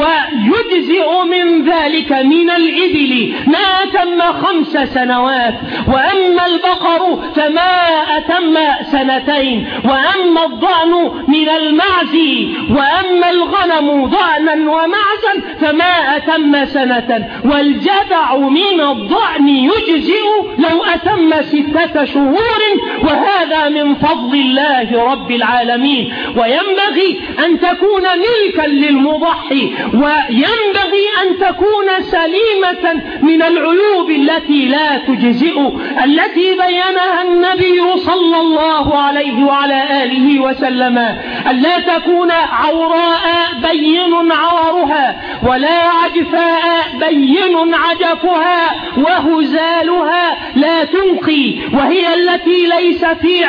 ويجزئ من ذلك من الإبل ما أتم 5 سنوات، وأما البقر فما أتم 2، وأما الضأن من المعز، وأما الغنم ضأنا ومعزا فما أتم 1، والجذع من الضأن يجزئ لو أتم 6 شهور، وهذا من فضل الله رب العالمين. وينبغي أن تكون ملكا للمضحي، وينبغي أن تكون سليمة من العيوب التي لا تجزئ، التي بينها النبي صلى الله عليه وعلى آله وسلم: ألا تكون عوراء بين عورها، ولا عجفاء بين عجفها، وهزالها لا تنقي، وهي التي ليس في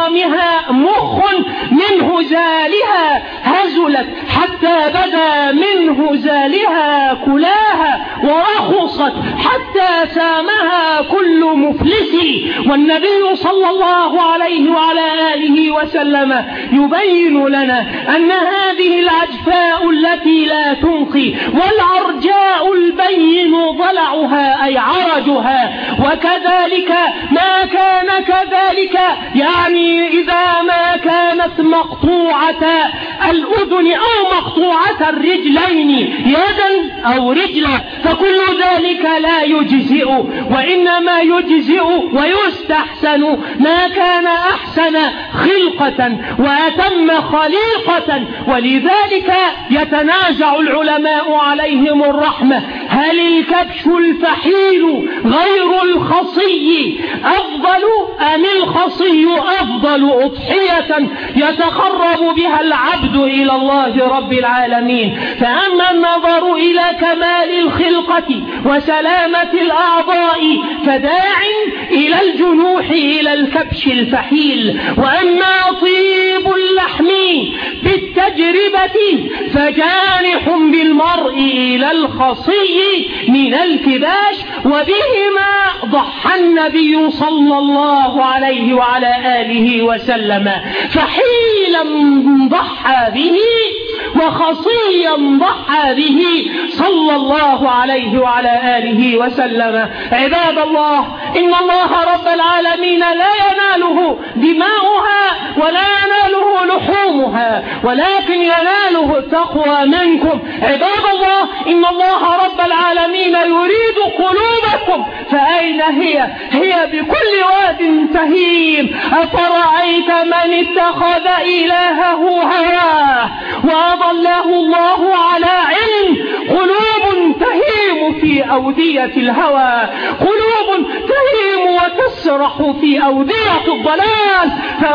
عظامها مخ من هزالها هزلت حتى بدا من من هزالها كلاها ورخصت حتى سامها كل مفلس. والنبي صلى الله عليه وعلى آله وسلم يبين لنا أن هذه العجفاء التي لا تنقي والعرجاء البين ضلعها أي عرجها، وكذلك ما كان كذلك، يعني إذا ما كانت مقطوعة الأذن أو مقطوعة الرجلين يدا أو رجلا فكل ذلك لا يجزئ، وإنما يجزئ ويستحسن ما كان أحسن خلقة وأتم خليقة. ولذلك يتنازع العلماء عليهم الرحمة: هل الكبش الفحيل غير الخصي أفضل أم الخصي أفضل أضحية يتقرب بها العبد إلى الله رب العالمين؟ فأما النظر إلى كمال الخلقة وسلامة الأعضاء فداع إلى الجنوح إلى الكبش الفحيل، وأما طيب اللحم بالتجربة فجانح بالمرء إلى الخصي من الكباش، وبهما ضحى النبي صلى الله عليه وعلى آله وسلم، فحيلا ضحى به وخصيا ضحى به صلى الله عليه وعلى آله وسلم. عباد الله، إن الله رب العالمين لا يناله دماؤها ولا يناله لحومها، ولكن يناله التقوى منكم. عباد الله، إن الله رب العالمين يريد قلوبكم، فأين هي؟ هي بكل واد تهيم. أفرأيت من اتخذ إلهه هواه وأضله الله على علم؟ قلوب تهيم في أودية الهوى، قلوب تهيم وتسرح في أودية الضلال.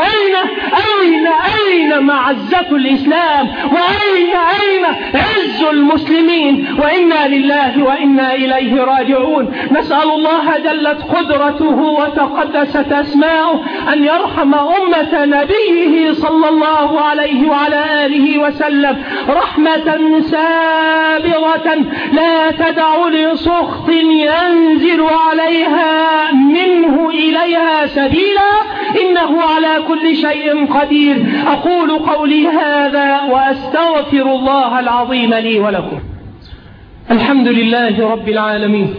فأين معزة الإسلام؟ وأين عز المسلمين؟ وإنا لله وإنا إليه راجعون. نسأل الله جلت قدرته وتقدست أسماؤه أن يرحم أمة نبيه صلى الله عليه وعلى آله وسلم رحمة سابغة لا تدع لسخط ينزل عليها منه إليها سبيلا، إنه على كل شيء قدير. أقول قولي هذا وأستغفر الله العظيم لي ولكم. الحمد لله رب العالمين،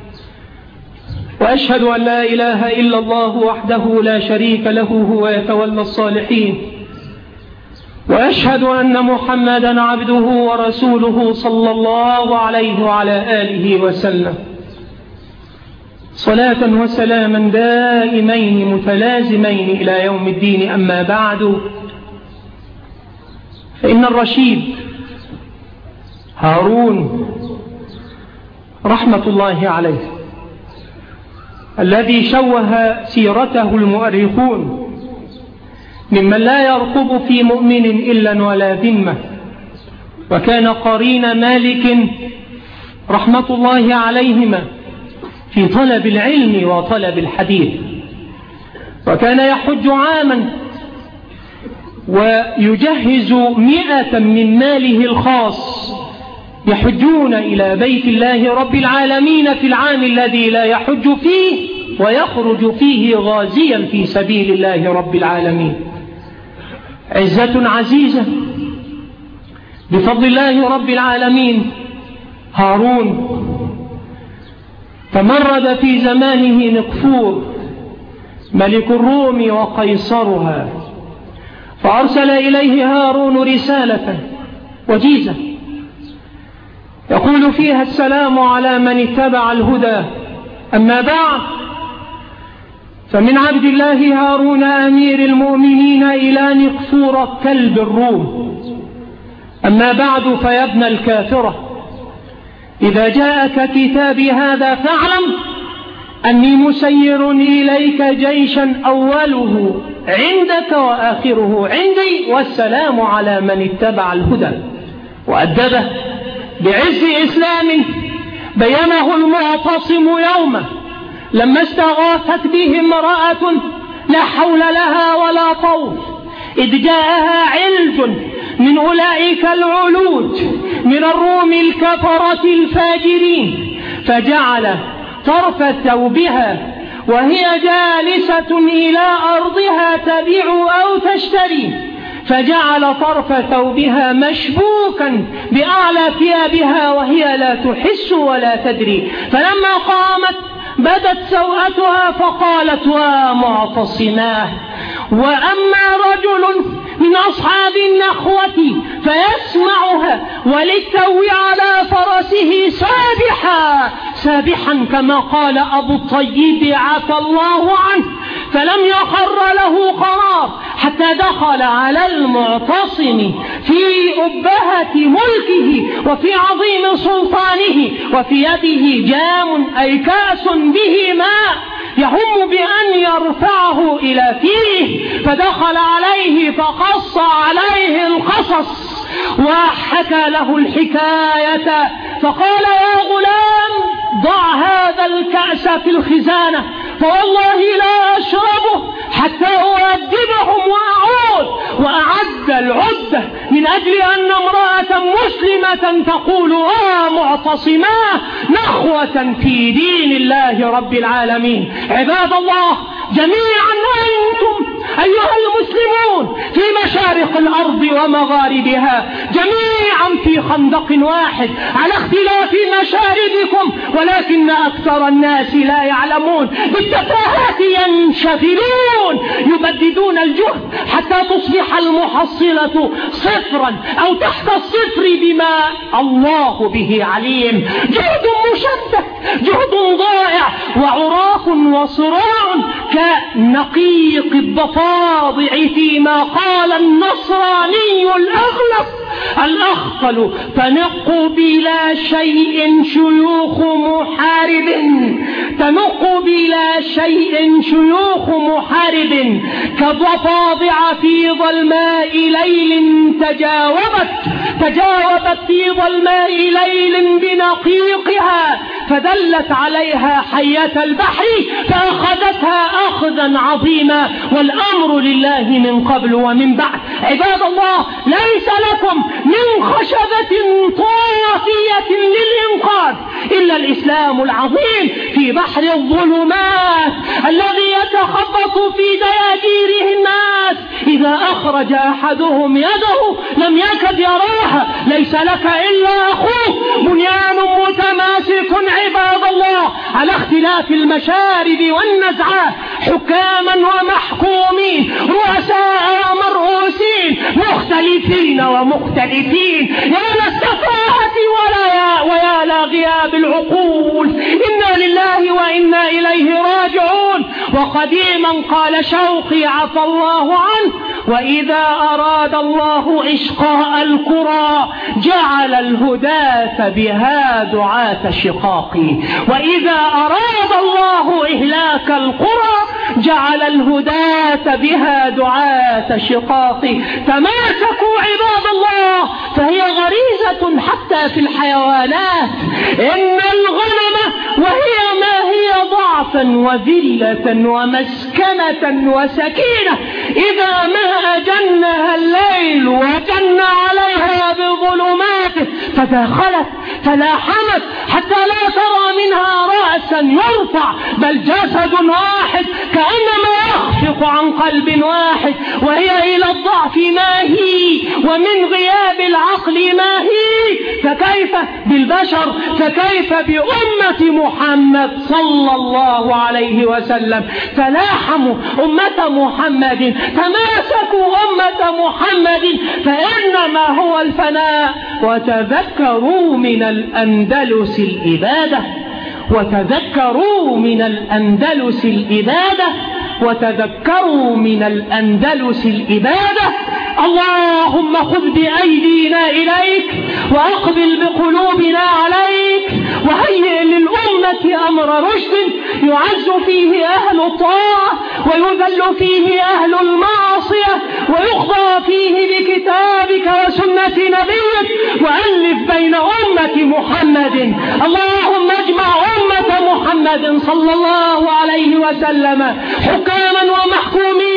وأشهد أن لا إله إلا الله وحده لا شريك له هو يتولى الصالحين، وأشهد أن محمدا عبده ورسوله صلى الله عليه وعلى آله وسلم، صلاة وسلاما دائمين متلازمين إلى يوم الدين. أما بعد، فإن الرشيد هارون رحمة الله عليه الذي شوه سيرته المؤرخون ممن لا يرقب في مؤمن إلا ولا ذمة، وكان قرين مالك رحمة الله عليهما في طلب العلم وطلب الحديث، وكان يحج عاما ويجهز 100 من ماله الخاص يحجون إلى بيت الله رب العالمين في العام الذي لا يحج فيه، ويخرج فيه غازيا في سبيل الله رب العالمين. عزة عزيزة بفضل الله رب العالمين. هارون تمرد في زمانه نقفور ملك الروم وقيصرها، فأرسل إليه هارون رسالة وجيزة يقول فيها: السلام على من اتبع الهدى، أما بعد، فمن عبد الله هارون أمير المؤمنين إلى نقفور كلب الروم. أما بعد، فيا ابن الكافرة، إذا جاءك كتابي هذا فاعلم أني مسير إليك جيشا أوله عندك وآخره عندي، والسلام على من اتبع الهدى. وأدبه بعز إسلام بينه المعتصم يومه لما استغاثت به امرأة لا حول لها ولا طول، إذ جاءها علج من أولئك العلوج من الروم الكفرة الفاجرين، فجعل طرف ثوبها وهي جالسة إلى أرضها تبيع أو تشتري، فجعل طرف ثوبها مشبوكا بأعلى ثيابها وهي لا تحس ولا تدري، فلما قامت بدت سوءتها فقالت: ومعتصماه. وأما رجل من أصحاب النخوة فيسمعها وللتو على فرسه سابحا كما قال أبو الطيب عفى الله عنه، فلم يقر له قرار حتى دخل على المعتصم في أبهة ملكه وفي عظيم سلطانه، وفي يده جام أي كأس به ماء يهم بأن يرفعه إلى فيه، فدخل عليه فقص عليه القصص وحكى له الحكاية، فقال: يا غلام ضع هذا الكأس في الخزانة، فوالله لا أشربه حتى أؤدبهم وأعود. وأعد العدة من أجل أن امرأة مسلمة تقول: معتصماه نخوة في دين الله رب العالمين. عباد الله جميعا أنتم أيها المسلمون في مشارق الأرض ومغاربها جميعا في خندق واحد على اختلاف مشاردكم، ولكن أكثر الناس لا يعلمون، بالتفاهات ينشغلون يبددون الجهد حتى تصبح المحصلة صفرا أو تحت الصفر بما الله به عليم. جهد مشتت، جهد ضائع، وعراق وصراع كنقيق الضفادع فيما قال النصراني الأغلب الأخطل: تنق بلا شيء شيوخ محارب، تنق بلا شيء شيوخ محارب، كالضفادع في ظلماء ليل تجاوبت في ظلماء ليل بنقيقها، فدلت عليها حية البحر فأخذتها أخذا عظيما، والأمر لله من قبل ومن بعد. عباد الله ليس لكم من خشبة طافية للإنقاذ إلا الإسلام العظيم في بحر الظلمات الذي يتخبط في دياجيره الناس، إذا أخرج أحدهم يده لم يكد يراها. ليس لك إلا أخوك، بنيان متماسك عباد الله على اختلاف المشارب والنزعات، حكاما ومحكومين، رؤساء ومرؤوسين، مختلفين ومختلفين، يا للسفاهة ويا لا غياب العقول. إنا لله وإنا إليه راجعون. وقديما قال شوقي عفى الله عنه: وإذا أراد الله إشقاء القرى جعل الهداة بها دعاة شقاقي، وإذا أراد الله إهلاك القرى جعل الهداة بها دعاة شقاقي. تماسكوا عباد الله، فهي غريزة حتى في الحيوانات. إن الغنم وهي ما هي ضعفا وذلة ومسكنة وسكينة، إذا ما أجنها الليل وجن عليها بظلماته فدخلت فلاحمت حتى لا ترى منها رأسا يرفع، بل جسد واحد كأنما يخفق عن قلب واحد، وهي إلى الضعف ما هي ومن غياب العقل ما هي، فكيف بالبشر، فكيف بأمة محمد صلى الله عليه وسلم. تلاحموا أمة محمد، تماسكوا أمة محمد، فإنما هو الفناء. وتذكروا من الأندلس الإبادة، وتذكروا من الأندلس الإبادة، وتذكروا من الأندلس الإبادة. اللهم خذ بأيدينا إليك، وأقبل بقلوبنا عليك، وهيئ للأمة أمر رشد يعز فيه أهل الطاعة ويذل فيه أهل المعصية، ويخضع فيه بكتابك وسنة نبيك، وألف بين أمة محمد. اللهم اجمع أمة محمد صلى الله عليه وسلم حكاما ومحكومين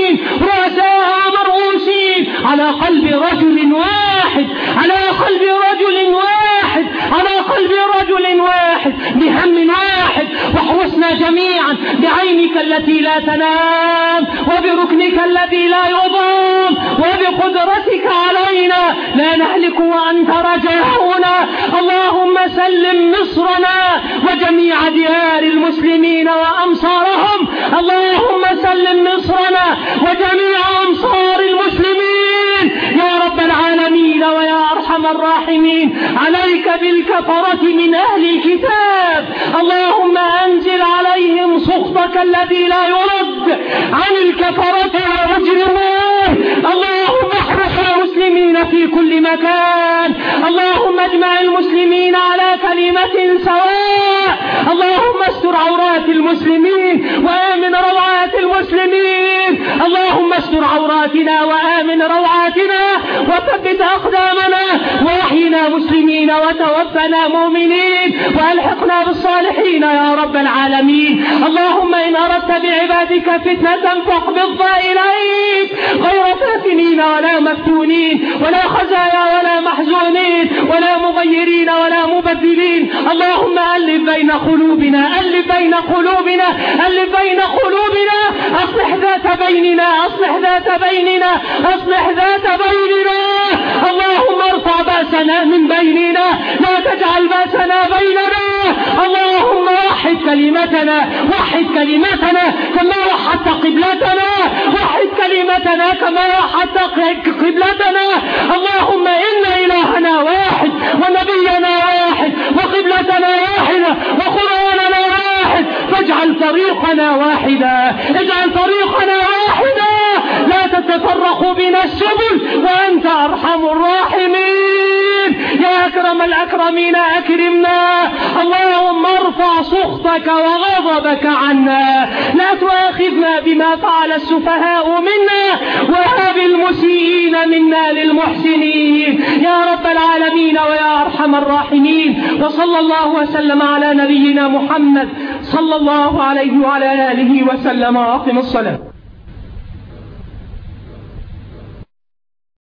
المسلمين رؤساء ومرؤوسين على قلب رجل واحد، على قلب رجل واحد، على قلب رجل واحد، بهم واحد. واحرسنا جميعا بعينك التي لا تنام، وبركنك الذي لا يضام، وبقدرتك علينا لا نهلك وأنت رجاؤنا. اللهم سلم مصرنا وجميع ديار المسلمين وأمصارهم. اللهم سلم مصرنا وجميع أمصار المسلمين يا رب العالمين ويا أرحم الراحمين. عليك بالكفرة من أهل الكتاب، اللهم أنزل عليهم سخطك الذي لا يرد عن الكفرة والمجرمين. اللهم احرس المسلمين في كل مكان، اللهم اجمع المسلمين على كلمة سواء. اللهم استر عورات المسلمين وآمن روعات المسلمين. اللهم استر عوراتنا وآمن روعاتنا، وثبت أقدامنا، وأحينا مسلمين وتوفنا مؤمنين، وألحقنا بالصالحين يا رب العالمين. اللهم إن أردت بعبادك فتنة فاقبضها إليك غير فاتنين ولا مفتونين ولا خزايا ولا محزونين ولا مغيرين ولا مبدلين. اللهم ألف بين قلوبنا، ألف بين قلوبنا، ألف بين قلوبنا، أصلح ذات بيننا، أصلح ذات بيننا، أصلح ذات بيننا. اللهم ارفع بأسنا من بيننا، لا تجعل بأسنا بيننا. اللهم وحد كلمتنا، وحد كلمتنا كما وحدت قبلتنا، وحد كلمتنا كما وحدت قبلتنا. اللهم إن إلهنا واحد، ونبينا واحد، وقبلتنا واحدة، وقرآننا واحد. فاجعل طريقنا واحدا، اجعل طريقنا واحدا، لا تتفرق بنا السبل، وأنت أرحم الراحمين يا أكرم الأكرمين. أكرمنا اللهم، ارفع سخطك وغضبك عنا، لا تؤاخذنا بما فعل السفهاء منا، وهب المسيئين منا للمحسنين يا رب العالمين ويا أرحم الراحمين. وصلى الله وسلم على نبينا محمد صلى الله عليه وعلى آله وسلم. وأقم الصلاة.